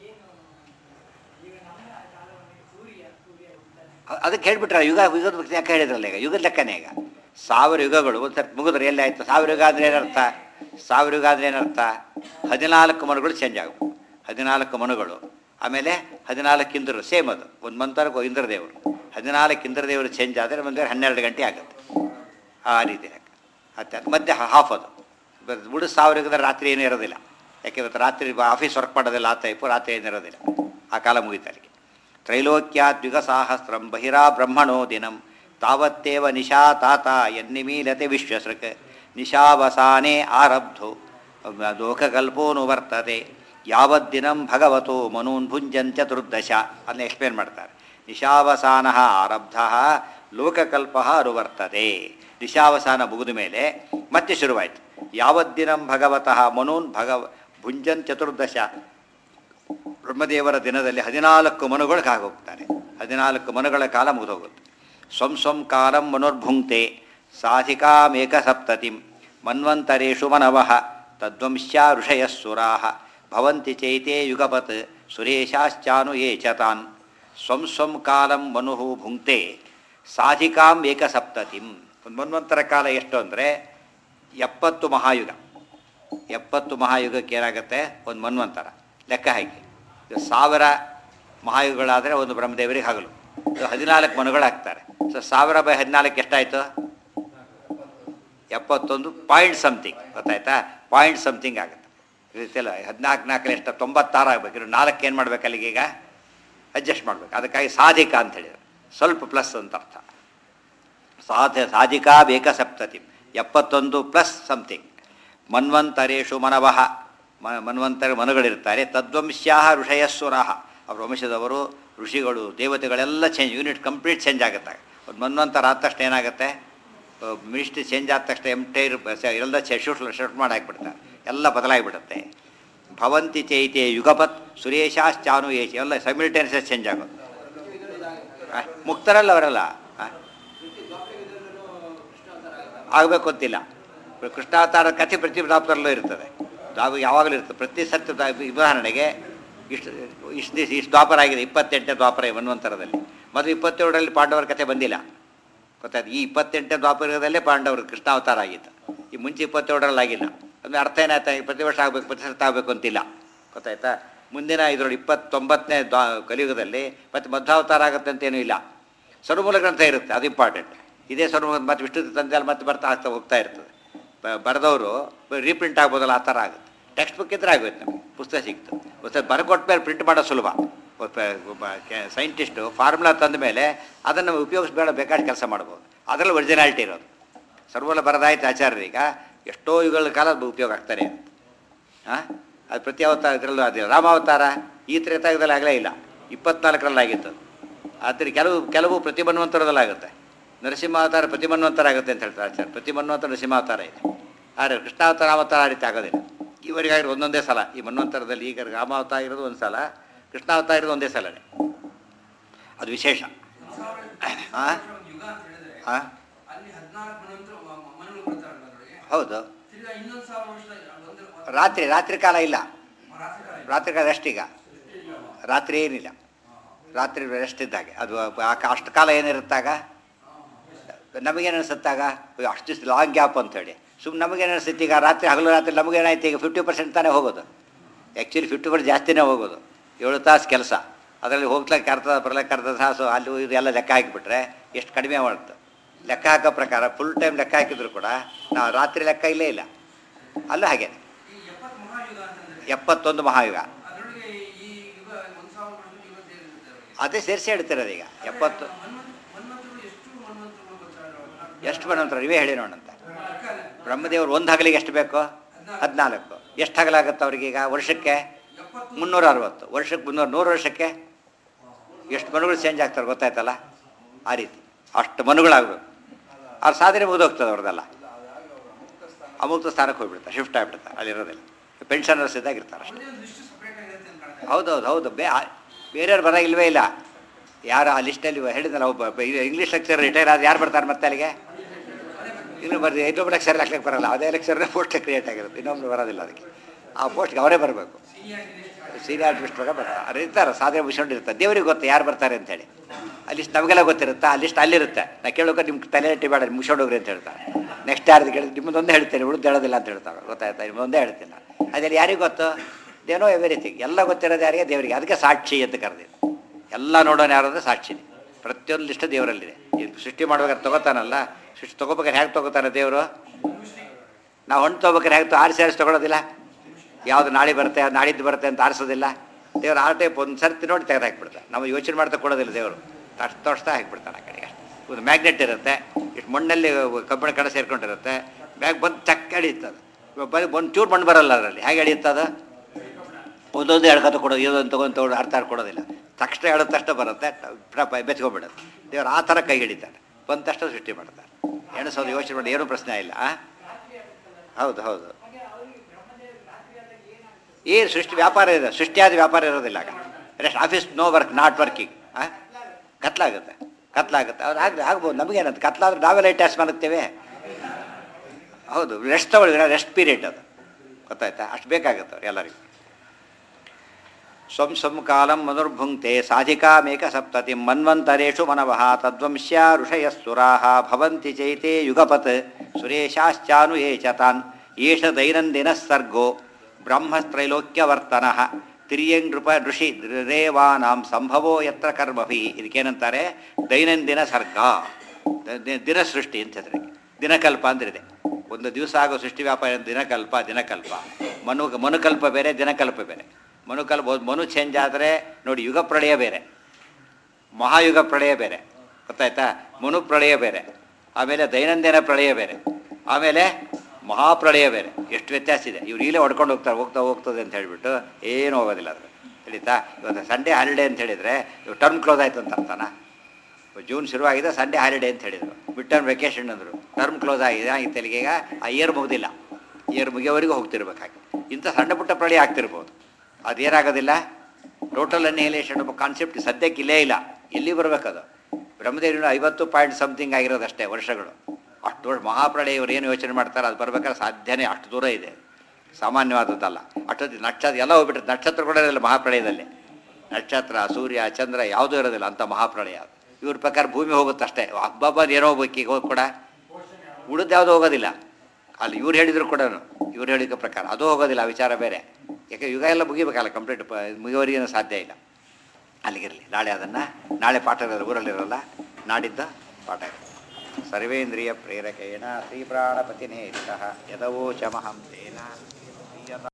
ಅದಕ್ಕೆ ಹೇಳ್ಬಿಟ್ರೆ ಯುಗದ ಲೆಕ್ಕ ಹೇಳಿದ್ರಲ್ಲ. ಈಗ ಯುಗದ ಲೆಕ್ಕನೇ. ಈಗ 1000 ಯುಗಗಳು ಒಂದು ಸರ್ತಿ ಮುಗಿದ್ರೆ ಎಲ್ಲಿ ಆಯಿತು? 1000 ಯುಗ ಅಂದರೆ ಏನರ್ಥ? 1000 ಯುಗ ಅಂದರೆ ಏನರ್ಥ? 14 ಮನುಗಳು ಚೇಂಜ್ ಆಗಬೇಕು. 14 ಮನುಗಳು, ಆಮೇಲೆ 14 ಇಂದ್ರರು. ಸೇಮ್ ಅದು ಒಂದು ಮಂತ್ರಕ್ಕೆ ಇಂದ್ರದೇವರು. 14 ಇಂದ್ರದೇವರು ಚೇಂಜ್ ಆದರೆ ಒಂದು 12 ಗಂಟೆ ಆಗುತ್ತೆ. ಆ ರೀತಿ ಲೆಕ್ಕ. ಮತ್ತೆ ಹಾಫ್ ಅದು ಬಿಡು. 1000 ಯುಗದ ರಾತ್ರಿ ಏನೂ ಇರೋದಿಲ್ಲ. ಯಾಕೆ ಇವತ್ತು ರಾತ್ರಿ ಆಫೀಸ್ ವರ್ಕ್ ಮಾಡೋದಿಲ್ಲ. ಆ ಟೈಪು ರಾತ್ರಿ ಏನಿರೋದಿಲ್ಲ. ಆ ಕಾಲ ಮುಗಿತು ಅಲ್ಲಿಗೆ. ತ್ರೈಲೋಕ್ಯಾದ್ವಿಗ ಸಾಹಸ್ರಂ ಬಹಿರಾ ಬ್ರಹ್ಮಣೋ ದಿನಂ ತಾವತ್ತೇವ ನಿಶಾ ತಾತ ಯನ್ನಿಮೀಲತೆ ವಿಶ್ವಸೃಕ್ ನಿಶಾವಸಾನೆ ಆರಬ್ಧೋ ಲೋಕಕಲ್ಪೋನು ವರ್ತತೆ ಯಾವದ್ದಿನಂ ಭಗವತೋ ಮನೂನ್ ಭುಂಜನ್ ಚತುರ್ದಶ. ಅದನ್ನ ಎಕ್ಸ್ಪ್ಲೇನ್ ಮಾಡ್ತಾರೆ. ನಿಶಾವಸಾನ ಆರಬ್ಧ ಲೋಕಕಲ್ಪ ಅನುವರ್ತತೆ. ನಿಶಾವಸಾನ ಮುಗಿದ ಮೇಲೆ ಮತ್ತೆ ಶುರುವಾಯಿತು. ಯಾವದ್ದಿನಂ ಭಗವತಃ ಮನೂನ್ ಭುಂಜನ್ ಚತುರ್ದಶ. ಬ್ರಹ್ಮದೇವರ ದಿನದಲ್ಲಿ 14 ಮನುಗಳಿಗೆ ಆಗೋಗ್ತಾರೆ. 14 ಮನುಗಳ ಕಾಲ ಮುಗಿದೋಗುತ್ತೆ. ಸ್ವಂ ಕಾಲಂ ಮನುರ್ಭುಂಕ್ತೆ ಸಾಧಿಕಾಮೇಕ ಸಪ್ತತಿಂ ಮನ್ವಂತರೇಷು ಮನವಃ ತದ್ವಂಶ್ಯ ಋಷಯಸ್ಸುರಾಃ ಭವಂತಿ ಚೈತೆ ಯುಗಪತ್ ಸುರೇಶಾಶ್ಚಾನು ಯೇ ಚತಾನ್. ಸ್ವಂ ಕಾಲಂ ಮನುಃ ಭುಂಕ್ತೆ ಸಾಧಿಕಾಂ ಏಕ ಸಪ್ತತಿಂ. ಒಂದು ಮನ್ವಂತರ ಕಾಲ ಎಷ್ಟು ಅಂದರೆ 70 ಮಹಾಯುಗ. 70 ಮಹಾಯುಗಕ್ಕೆ ಏನಾಗುತ್ತೆ? ಒಂದು ಮನ್ವಂತರ ಲೆಕ್ಕ ಹಾಕಿ. 1000 ಮಹಾಯುಗಗಳಾದರೆ ಒಂದು ಬ್ರಹ್ಮದೇವರಿಗೆ ಹಗಲು. 14 ಮನುಗಳಾಗ್ತಾರೆ. ಸೊ 1000/14 ಎಷ್ಟಾಯಿತು? 71 ಪಾಯಿಂಟ್ ಸಮಥಿಂಗ್. ಗೊತ್ತಾಯ್ತಾ? ಪಾಯಿಂಟ್ ಸಮಥಿಂಗ್ ಆಗುತ್ತೆ. ಈ ರೀತಿಯಲ್ಲ 14 ಎಷ್ಟು? 96 ಆಗಬೇಕು. ಇನ್ನು 4 ಏನು ಮಾಡ್ಬೇಕು ಅಲ್ಲಿಗೆ? ಈಗ ಅಡ್ಜಸ್ಟ್ ಮಾಡಬೇಕು. ಅದಕ್ಕಾಗಿ ಸಾಧಿಕ ಅಂತ ಹೇಳಿದ್ರು. ಸ್ವಲ್ಪ ಪ್ಲಸ್ ಅಂತ ಅರ್ಥ. ಸಾಧಿಕಾ ಬೇಕ ಸಪ್ತತಿ 71 ಪ್ಲಸ್ ಸಮಥಿಂಗ್. ಮನ್ವಂತರೇಶು ಮನವಃ ಮನ್ವಂತರ ಮನುಗಳಿರ್ತಾರೆ. ತದ್ವಂಶ್ಯಾ ಋಷಯಸ್ಸುರಾಹ ಅವ್ರ ವಂಶದವರು ಋಷಿಗಳು ದೇವತೆಗಳೆಲ್ಲ ಚೇಂಜ್. ಯೂನಿಟ್ ಕಂಪ್ಲೀಟ್ ಚೇಂಜ್ ಆಗುತ್ತೆ. ಒಂದು ಮನ್ವಂತರ ಆದ ತಕ್ಷಣ ಏನಾಗುತ್ತೆ? ಮಿನಿಸ್ಟ್ರಿ ಚೇಂಜ್ ಆದ ತಕ್ಷಣ ಎಂಟೈರ್ ಎಲ್ಲ ಶೂಟ್ ಮಾಡಿ ಹಾಕಿಬಿಡ್ತಾರೆ. ಎಲ್ಲ ಬದಲಾಗಿಬಿಡುತ್ತೆ. ಭವಂತಿ ಚೈತೆ ಯುಗಪತ್ ಸುರೇಶಾಶ್ಚಾನು ಯೇಶ ಎಲ್ಲ ಸೈಮಿಲ್ಟೇನಿಯಸ್ ಚೇಂಜ್ ಆಗೋದು. ಮುಕ್ತರಲ್ಲ ಅವರೆಲ್ಲ ಆಗಬೇಕು ಅಂತಿಲ್ಲ. ಕೃಷ್ಣಾವತಾರದ ಕಥೆ ಪ್ರತಿ ದಾಪರಲ್ಲೂ ಇರ್ತದೆ. ಯಾವಾಗಲೂ ಇರ್ತದೆ. ಪ್ರತಿ ಸತ್ಯ ಉದಾಹರಣೆಗೆ ಇಷ್ಟು ದ್ವಾಪರ ಆಗಿದೆ. 28ನೇ ದ್ವಾಪರ ಮನ್ವಂತರದಲ್ಲಿ. ಮತ್ತು 27ರಲ್ಲಿ ಪಾಂಡವರ ಕಥೆ ಬಂದಿಲ್ಲ. ಗೊತ್ತಾಯ್ತು? ಈ 28ನೇ ದ್ವಾಪರದಲ್ಲೇ ಪಾಂಡವರು ಕೃಷ್ಣಾವತಾರ ಆಗಿತ್ತು. ಈ ಮುಂಚೆ 27ರಲ್ಲಿ ಆಗಿಲ್ಲ. ಅಂದರೆ ಅರ್ಥ ಏನಾಯ್ತಾ? ಪ್ರತಿ ವರ್ಷ ಆಗಬೇಕು, ಪ್ರತಿ ಸತ್ತ ಆಗಬೇಕು ಅಂತಿಲ್ಲ. ಗೊತ್ತಾಯ್ತಾ? ಮುಂದಿನ ಇದರಲ್ಲಿ 29ನೇ ಕಲಿಯುಗದಲ್ಲಿ ಮತ್ತೆ ಮಧ್ವಾವತಾರ ಆಗುತ್ತೆ ಅಂತೇನೂ ಇಲ್ಲ. ಸರ್ವಮೂಲ ಗ್ರಂಥ ಇರುತ್ತೆ, ಅದು ಇಂಪಾರ್ಟೆಂಟ್. ಇದೇ ಸರ್ವಮೂಲ ಮತ್ತು ವಿಷ್ಣು ತಂದೆಯಲ್ಲಿ ಮತ್ತೆ ಆಗ್ತಾ ಹೋಗ್ತಾ ಇರ್ತದೆ. ಬರೆದವರು ರೀಪ್ರಿಂಟ್ ಆಗ್ಬೋದಲ್ಲ, ಆ ಥರ ಆಗುತ್ತೆ. ಟೆಕ್ಸ್ಟ್ ಬುಕ್ ಇದ್ರೆ ಆಗುತ್ತೆ. ನಮಗೆ ಪುಸ್ತಕ ಸಿಕ್ತು. ಒಂದು ಬರ್ಕೊಟ್ಟ ಮೇಲೆ ಪ್ರಿಂಟ್ ಮಾಡೋದು ಸುಲಭ. ಸೈಂಟಿಸ್ಟು ಫಾರ್ಮುಲಾ ತಂದ ಮೇಲೆ ಅದನ್ನು ಉಪಯೋಗಿಸ್ಬೇಡ, ಬೇಕಾದ ಕೆಲಸ ಮಾಡ್ಬೋದು. ಅದರಲ್ಲಿ ಒರಿಜಿನಾಲಿಟಿ ಇರೋದು. ಸರ್ವಲ್ಲ ಬರದಾಯ್ತು ಆಚಾರ್ಯರೀಗ ಎಷ್ಟೋ ಯುಗಗಳ ಕಾಲ ಉಪಯೋಗ ಆಗ್ತಾರೆ ಅಂತ. ಅದು ಪ್ರತಿ ಅವತಾರ ಇದರಲ್ಲೂ ಅದಿಲ್ಲ. ರಾಮಾವತಾರ ಈ ತ್ರೇತಾಯುಗದಲ್ಲಿ ಆಗಲೇ ಇಲ್ಲ, 24ರಲ್ಲಿ ಆಗಿತ್ತು. ಆದರೆ ಕೆಲವು ಪ್ರತಿ ಮನ್ವಂತರದಲ್ಲಾಗುತ್ತೆ. ನರಸಿಂಹಾವತಾರ ಪ್ರತಿ ಮನ್ವಂತರ ಆಗುತ್ತೆ ಅಂತ ಹೇಳ್ತಾರೆ ಆಚಾರ್ಯ. ಪ್ರತಿ ಮನ್ವಂತರ ನರಸಿಂಹಾವತಾರ ಇದೆ. ಆದರೆ ಕೃಷ್ಣಾವತಾರ ರಾಮಾವತಾರ ಆ ರೀತಿ ಆಗೋದಿಲ್ಲ. ಇವರಿಗಾಗಿರೋ ಒಂದೊಂದೇ ಸಲ. ಈ ಮನ್ವಂತರದಲ್ಲಿ ಈಗ ರಾಮಾವತಾರ ಇರೋದು ಒಂದು ಸಲ, ಕೃಷ್ಣಾವತಾರ ಇರೋದು ಒಂದೇ ಸಲನೇ. ಅದು ವಿಶೇಷ. ಹಾಂ ಹಾಂ ಹೌದು. ರಾತ್ರಿ ಕಾಲ ಇಲ್ಲ. ರಾತ್ರಿ ಕಾಲ ರೆಸ್ಟ್. ಈಗ ರಾತ್ರಿ ಏನಿಲ್ಲ. ರಾತ್ರಿ ರೆಸ್ಟ್ ಇದ್ದಾಗೆ ಅದು. ಅಷ್ಟು ಕಾಲ ಏನಿರುತ್ತಾಗ ನಮಗೇನು ಅನಿಸುತ್ತಾಗ ಅಷ್ಟು ದಿವಸ ಲಾಂಗ್ ಗ್ಯಾಪ್ ಅಂತೇಳಿ ಸುಮ್ಮನೆ ನಮಗೇನು ಅನಿಸುತ್ತೆ ಈಗ ರಾತ್ರಿ ಹಗಲು ರಾತ್ರಿ ನಮಗೇನಾಯ್ತು ಈಗ 50% ತಾನೇ ಹೋಗೋದು. ಆ್ಯಕ್ಚುಲಿ 50% ಜಾಸ್ತಿನೇ ಹೋಗೋದು. 7 ತಾಸು ಕೆಲಸ, ಅದರಲ್ಲಿ ಹೋಗ್ಲಿಕ್ಕೆ ಅರ್ಧ ಬರ್ಲಿಕ್ಕೆ ಅರ್ಧ ತಾಸು ಅಲ್ಲಿ ಇದೆಲ್ಲ ಲೆಕ್ಕ ಹಾಕಿಬಿಟ್ರೆ ಎಷ್ಟು ಕಡಿಮೆ ಮಾಡುತ್ತೆ. ಲೆಕ್ಕ ಹಾಕೋ ಪ್ರಕಾರ ಫುಲ್ ಟೈಮ್ ಲೆಕ್ಕ ಹಾಕಿದ್ರು ಕೂಡ ನಾವು ರಾತ್ರಿ ಲೆಕ್ಕ ಇಲ್ಲೇ ಇಲ್ಲ. ಅಲ್ಲೂ ಹಾಗೆ 71 ಮಹಾಯುಗ ಅದೇ ಸೇರಿಸಿ ಹೇಳ್ತಿರೋದು. ಈಗ 70 ಎಷ್ಟು ಮನ್ವಂತರ ಇವೇ ಹೇಳಿ ನೋಡಂತ. ಬ್ರಹ್ಮದೇವರು ಒಂದು ಹಗಲಿಗೆ ಎಷ್ಟು ಬೇಕು? 14. ಎಷ್ಟು ಹಗಲಾಗುತ್ತೆ ಅವ್ರಿಗೀಗ? ವರ್ಷಕ್ಕೆ 360. ವರ್ಷಕ್ಕೆ 100 ವರ್ಷಕ್ಕೆ ಎಷ್ಟು ಮನುಗಳು ಚೇಂಜ್ ಆಗ್ತಾರೆ ಗೊತ್ತಾಯ್ತಲ್ಲ. ಆ ರೀತಿ ಅಷ್ಟು ಮನುಗಳಾಗಬೇಕು. ಅವ್ರ ಸಾಧನೆ ಮುಗಿದೋಗ್ತದೆ ಅವ್ರದ್ದೆಲ್ಲ. ಅಮುಕ್ತ ಸ್ಥಾನಕ್ಕೆ ಹೋಗ್ಬಿಡ್ತಾರೆ, ಶಿಫ್ಟ್ ಆಗಿಬಿಡ್ತಾರೆ, ಅಲ್ಲಿರೋದಿಲ್ಲ. ಪೆನ್ಷನರ್ಸ್ ಇದ್ದಾಗಿರ್ತಾರೆ ಅಷ್ಟೇ. ಹೌದು ಬೇರೆಯವ್ರು ಬರೋ ಇಲ್ಲವೇ ಇಲ್ಲ. ಯಾರು ಆ ಲಿಸ್ಟಲ್ಲಿ ಹೇಳಿದ್ನಲ್ಲ, ಒಬ್ಬ ಇಂಗ್ಲೀಷ್ ಲೆಕ್ಚರ್ ರಿಟೈರ್ ಆದ ಯಾರು ಬರ್ತಾರೆ ಮತ್ತೆ ಅಲ್ಲಿಗೆ? ಇನ್ನೂ ಬರ್ರಿ, ಇನ್ನೊಬ್ಬ ಲೆಕ್ಚರ್ ಹಾಕ್ಲಿಕ್ಕೆ ಬರೋಲ್ಲ. ಅದೇ ಲೆಕ್ಚರ್ನೇ ಪೋಸ್ಟ್ ಕ್ರಿಯೇಟ್ ಆಗಿರುತ್ತೆ, ಇನ್ನೊಬ್ರು ಬರೋದಿಲ್ಲ ಅದಕ್ಕೆ. ಆ ಪೋಸ್ಟ್ಗೆ ಅವರೇ ಬರಬೇಕು. ಸೀನಿಯರ್ ಲಿಸ್ಟ್ ಪ್ರಕಾರ ಬರ್ತಾರೆ. ಅವ್ರು ಇರ್ತಾರೆ, ಸಾಧನೆ ಮುಗಿಸ್ಕೊಂಡಿರ್ತಾರೆ. ದೇವ್ರಿಗೆ ಗೊತ್ತು ಯಾರು ಬರ್ತಾರೆ ಅಂತೇಳಿ. ಆ ಲಿಸ್ಟ್ ನಮಗೆಲ್ಲ ಗೊತ್ತಿರುತ್ತೆ. ಆ ಲಿಸ್ಟ್ ಅಲ್ಲಿರುತ್ತೆ. ನಾ ಕೇಳೋಕೆ ನಿಮ್ಮ ತಲೆ ಇಟ್ಟು ಬೇಡ, ಮುಗಿಸ್ಕೊಂಡೋಗ್ರಿ ಅಂತ ಹೇಳ್ತಾರೆ. ನೆಕ್ಸ್ಟ್ ಯಾರ್ದು ಕೇಳಿ ನಿಮ್ಮದೊಂದೇ ಹೇಳ್ತೇನೆ, ಉಳಿದು ಹೇಳೋದಿಲ್ಲ ಅಂತ ಹೇಳ್ತಾರೆ. ಗೊತ್ತಾಯ್ತಾ? ನಿಮ್ಮದೊಂದೇ ಹೇಳ್ತಿಲ್ಲ. ಅದ್ರಲ್ಲಿ ಯಾರಿಗೆ ಗೊತ್ತು? ಏನೋ ಎವ್ರಿಥಿಂಗ್ ಎಲ್ಲ ಗೊತ್ತಿರೋದು ಯಾರಿಗೆ? ದೇವರಿಗೆ. ಅದಕ್ಕೆ ಸಾಕ್ಷಿ ಅಂತ ಕರೆದಿದ್ದು. ಎಲ್ಲ ನೋಡೋಣ ಯಾರು ಅಂದರೆ ಸಾಕ್ಷಿನೇ. ಪ್ರತಿಯೊಂದು ಲಿಸ್ಟ್ ದೇವರಲ್ಲಿದೆ. ಇದು ಸೃಷ್ಟಿ ಮಾಡ್ಬೇಕಾದ್ರೆ ತೊಗೋತಾನಲ್ಲ, ಸೃಷ್ಟಿ ತೊಗೋಬೇಕಾದ್ರೆ ಹೇಗೆ ತೊಗೋತಾನೆ ದೇವರು? ನಾವು ಹಣ್ಣು ತೊಗೋಬೇಕಾದ್ರೆ ಹೇಗೆ ಆರಿಸಿ ತೊಗೊಳೋದಿಲ್ಲ. ಯಾವುದು ನಾಳೆ ಬರುತ್ತೆ, ನಾಡಿದ್ದು ಬರುತ್ತೆ ಅಂತ ಆರಿಸೋದಿಲ್ಲ. ದೇವ್ರು ಆ ಟೈಪ್ ಒಂದು ಸರ್ತಿ ನೋಡಿ ತೆಗೆದು ಹಾಕ್ಬಿಡ್ತಾರೆ. ನಾವು ಯೋಚನೆ ಮಾಡ್ತಾ ಕೊಡೋದಿಲ್ಲ ದೇವರು. ಅಷ್ಟು ತೋರಿಸ್ತಾ ಹಾಕ್ಬಿಡ್ತಾನೆ ಆ ಕಡೆಗೆ. ಒಂದು ಮ್ಯಾಗ್ನೆಟ್ ಇರುತ್ತೆ, ಇಷ್ಟು ಮಣ್ಣಲ್ಲಿ ಕಬ್ಬಿಣ ಕಡೆ ಸೇರ್ಕೊಂಡಿರುತ್ತೆ. ಬ್ಯಾಗ್ ಬಂದು ಚಕ್ಕ ಎಳೆಯುತ್ತದೆ. ಒಂದು ಚೂರು ಮಣ್ಣು ಬರಲ್ಲ ಅದರಲ್ಲಿ. ಹೇಗೆ ಎಳೆಯುತ್ತದ? ಒಂದೊಂದು ಎಳ್ಕೊತ ಕೊಡೋದು, ಇದೊಂದು ತೊಗೊಂಡು ಅರ್ಥ ಕೊಡೋದಿಲ್ಲ. ತಕ್ಷಣ ಹೇಳೋದು ತಕ್ಷಣ ಬರುತ್ತೆ, ಬೆಚ್ಕೊಂಡ್ಬಿಡುತ್ತೆ. ದೇವ್ರು ಆ ಥರ ಕೈ ಹಿಡಿತಾನೆ. ಬಂದ ತಕ್ಷಣ ಸೃಷ್ಟಿ ಮಾಡ್ತಾರೆ. ಎಣಿಸೋದು ಯೋಚನೆ ಮಾಡಿ ಏನೂ ಪ್ರಶ್ನೆ ಇಲ್ಲ. ಹೌದು ಏನು ಸೃಷ್ಟಿ ವ್ಯಾಪಾರ ಇದೆ, ಸೃಷ್ಟಿಯಾದ ವ್ಯಾಪಾರ ಇರೋದಿಲ್ಲ. ಆಗ rest office no work, not working. ಕತ್ಲಾಗುತ್ತೆ ಅವ್ರು ಆಗ್ಬೋದು. ನಮಗೇನಂತ ಕತ್ಲಾದ್ರೆ ನಾವೆಲ್ಲ ಟ್ಯಾಕ್ಸ್ ಮಾಡುತ್ತೇವೆ. ಹೌದು, ರೆಸ್ಟ್ ತಗೊಳ್ಳಿದ್ರೆ ರೆಸ್ಟ್ ಪೀರಿಯಡ್ ಅದು. ಗೊತ್ತಾಯ್ತಾ? ಅಷ್ಟು ಬೇಕಾಗುತ್ತೆ ಅವ್ರು ಎಲ್ಲರಿಗೂ. ಸ್ವಂ ಕಾಲಂ ಮನುರ್ಭುಂಕ್ತೆ ಸಾಧಿಕಾಮೇಕ ಸಪ್ತತಿ ಮನ್ವಂತರೇಷು ಮನವಃ ತದ್ವಂಶ್ಯ ಋಷಯಸ್ಸುರಾಹ ಭವಂತಿ ಚೈತೆ ಯುಗಪತ್ ಸುರೇಶಾಶ್ಚಾನು ಯೇ ಚ ತಾನ್ ಏಷ ದೈನಂದಿನ ಸರ್ಗೋ ಬ್ರಹ್ಮತ್ರೈಲೋಕ್ಯವರ್ತನಃ ತಿರ್ಯಂಗ್ ನೃಪ ಋಷಿ ರೇವಾನಾಂ ಸಂಭವೋ ಯತ್ರ ಕರ್ಮಭಿ. ಇದಕ್ಕೇನಂತಾರೆ? ದೈನಂದಿನ ಸರ್ಗ, ದಿನ ಸೃಷ್ಟಿ ಅಂತ ಹೆಸರಿಗೆ. ದಿನಕಲ್ಪ ಅಂದ್ರಿದೆ. ಒಂದು ದಿವಸ ಆಗೋ ಸೃಷ್ಟಿ ವ್ಯಾಪಾರ. ದಿನಕಲ್ಪ ಮನುಕಲ್ಪ ಬೇರೆ, ದಿನಕಲ್ಪ ಬೇರೆ. ಮನು ಚೇಂಜ್ ಆದರೆ ನೋಡಿ, ಯುಗ ಪ್ರಳಯ ಬೇರೆ, ಮಹಾಯುಗ ಪ್ರಳಯ ಬೇರೆ. ಗೊತ್ತಾಯ್ತಾ? ಮನು ಪ್ರಳಯ ಬೇರೆ, ಆಮೇಲೆ ದೈನಂದಿನ ಪ್ರಳಯ ಬೇರೆ, ಆಮೇಲೆ ಮಹಾಪ್ರಳಯ ಬೇರೆ. ಎಷ್ಟು ವ್ಯತ್ಯಾಸ ಇದೆ. ಇವ್ರು ಈಗಲೇ ಹೊಡ್ಕೊಂಡು ಹೋಗ್ತದೆ ಅಂತ ಹೇಳಿಬಿಟ್ಟು ಏನೂ ಹೋಗೋದಿಲ್ಲ ಅದ್ರ. ತಿಳಿತಾ? ಇವತ್ತು ಸಂಡೇ ಹಾಲಿಡೇ ಅಂತ ಹೇಳಿದರೆ ಟರ್ಮ್ ಕ್ಲೋಸ್ ಆಯಿತು ಅಂತ ಅರ್ಥನ. ಜೂನ್ ಶುರುವಾಗಿದೆ, ಸಂಡೇ ಹಾಲಿಡೇ ಅಂತ ಹೇಳಿದರು. ಮಿಡ್ ಟರ್ಮ್ ವೆಕೇಷನ್ ಅಂದರು. ಟರ್ಮ್ ಕ್ಲೋಸ್ ಆಗಿದೆ. ಇತ್ತಲಿಗೆ ಈಗ ಆ ಇಯರ್ ಮುಗಿದಿಲ್ಲ, ಇಯರ್ ಮುಗಿಯೋವರೆಗೂ ಹೋಗ್ತಿರ್ಬೇಕಾಗಿ. ಇಂಥ ಸಣ್ಣ ಪುಟ್ಟ ಪ್ರಳಯ ಆಗ್ತಿರ್ಬೋದು. ಅದೇನಾಗೋದಿಲ್ಲ. ಟೋಟಲ್ ಅನ್ನಿಹಿಲೇಷನ್ ಒಬ್ಬ ಕಾನ್ಸೆಪ್ಟ್ ಸದ್ಯಕ್ಕೆ ಇಲ್ಲೇ ಇಲ್ಲ. ಎಲ್ಲಿ ಬರಬೇಕದು? ಬ್ರಹ್ಮದೇವರಿನ 50 ಸಮಥಿಂಗ್ ಆಗಿರೋದಷ್ಟೇ ವರ್ಷಗಳು. ಅಷ್ಟು ದೊಡ್ಡ ಮಹಾಪ್ರಳಯ ಇವರು ಏನು ಯೋಚನೆ ಮಾಡ್ತಾರೆ, ಅದು ಬರ್ಬೇಕಾದ್ರೆ ಸಾಧ್ಯನೇ. ಅಷ್ಟು ದೂರ ಇದೆ, ಸಾಮಾನ್ಯವಾದದ್ದಲ್ಲ. ಅಷ್ಟೊತ್ತಿಗೆ ನಕ್ಷತ್ರ ಎಲ್ಲ ಹೋಗ್ಬಿಟ್ರೆ, ನಕ್ಷತ್ರ ಕೂಡ ಇರೋದಿಲ್ಲ ಮಹಾಪ್ರಳಯದಲ್ಲಿ. ನಕ್ಷತ್ರ, ಸೂರ್ಯ, ಚಂದ್ರ ಯಾವುದೂ ಇರೋದಿಲ್ಲ. ಅಂಥ ಮಹಾಪ್ರಳಯ. ಇವ್ರ ಪ್ರಕಾರ ಭೂಮಿ ಹೋಗುತ್ತಷ್ಟೇ. ಹಬ್ಬ ಏನೋ ಹೋಗ್ಬೇಕು. ಈಗ ಹೋಗಿ ಕೂಡ ಉಳಿದು ಯಾವುದೂ ಹೋಗೋದಿಲ್ಲ. ಅಲ್ಲಿ ಇವ್ರು ಹೇಳಿದ್ರು ಕೂಡ, ಇವ್ರು ಹೇಳಿದ ಪ್ರಕಾರ ಅದು ಹೋಗೋದಿಲ್ಲ. ವಿಚಾರ ಬೇರೆ. ಯಾಕೆ ಯುಗ ಎಲ್ಲ ಮುಗಿಬೇಕಲ್ಲ, ಕಂಪ್ಲೀಟ್ ಮುಗಿಯೋವರೆಗೇನು ಸಾಧ್ಯ ಇಲ್ಲ. ಅಲ್ಲಿಗಿರಲಿ. ನಾಳೆ ಅದನ್ನು, ನಾಳೆ ಪಾಠ ಇರೋದು ಊರಲ್ಲಿರೋಲ್ಲ, ನಾಡಿದ್ದ ಪಾಠ ಇರೋದು. ಸರ್ವೇಂದ್ರಿಯ ಪ್ರೇರಕೇಣ ಶ್ರೀ ಪ್ರಾಣಪತಿನೇರಿತಃ ಯದವೋಚಮಹಂ ತೇನ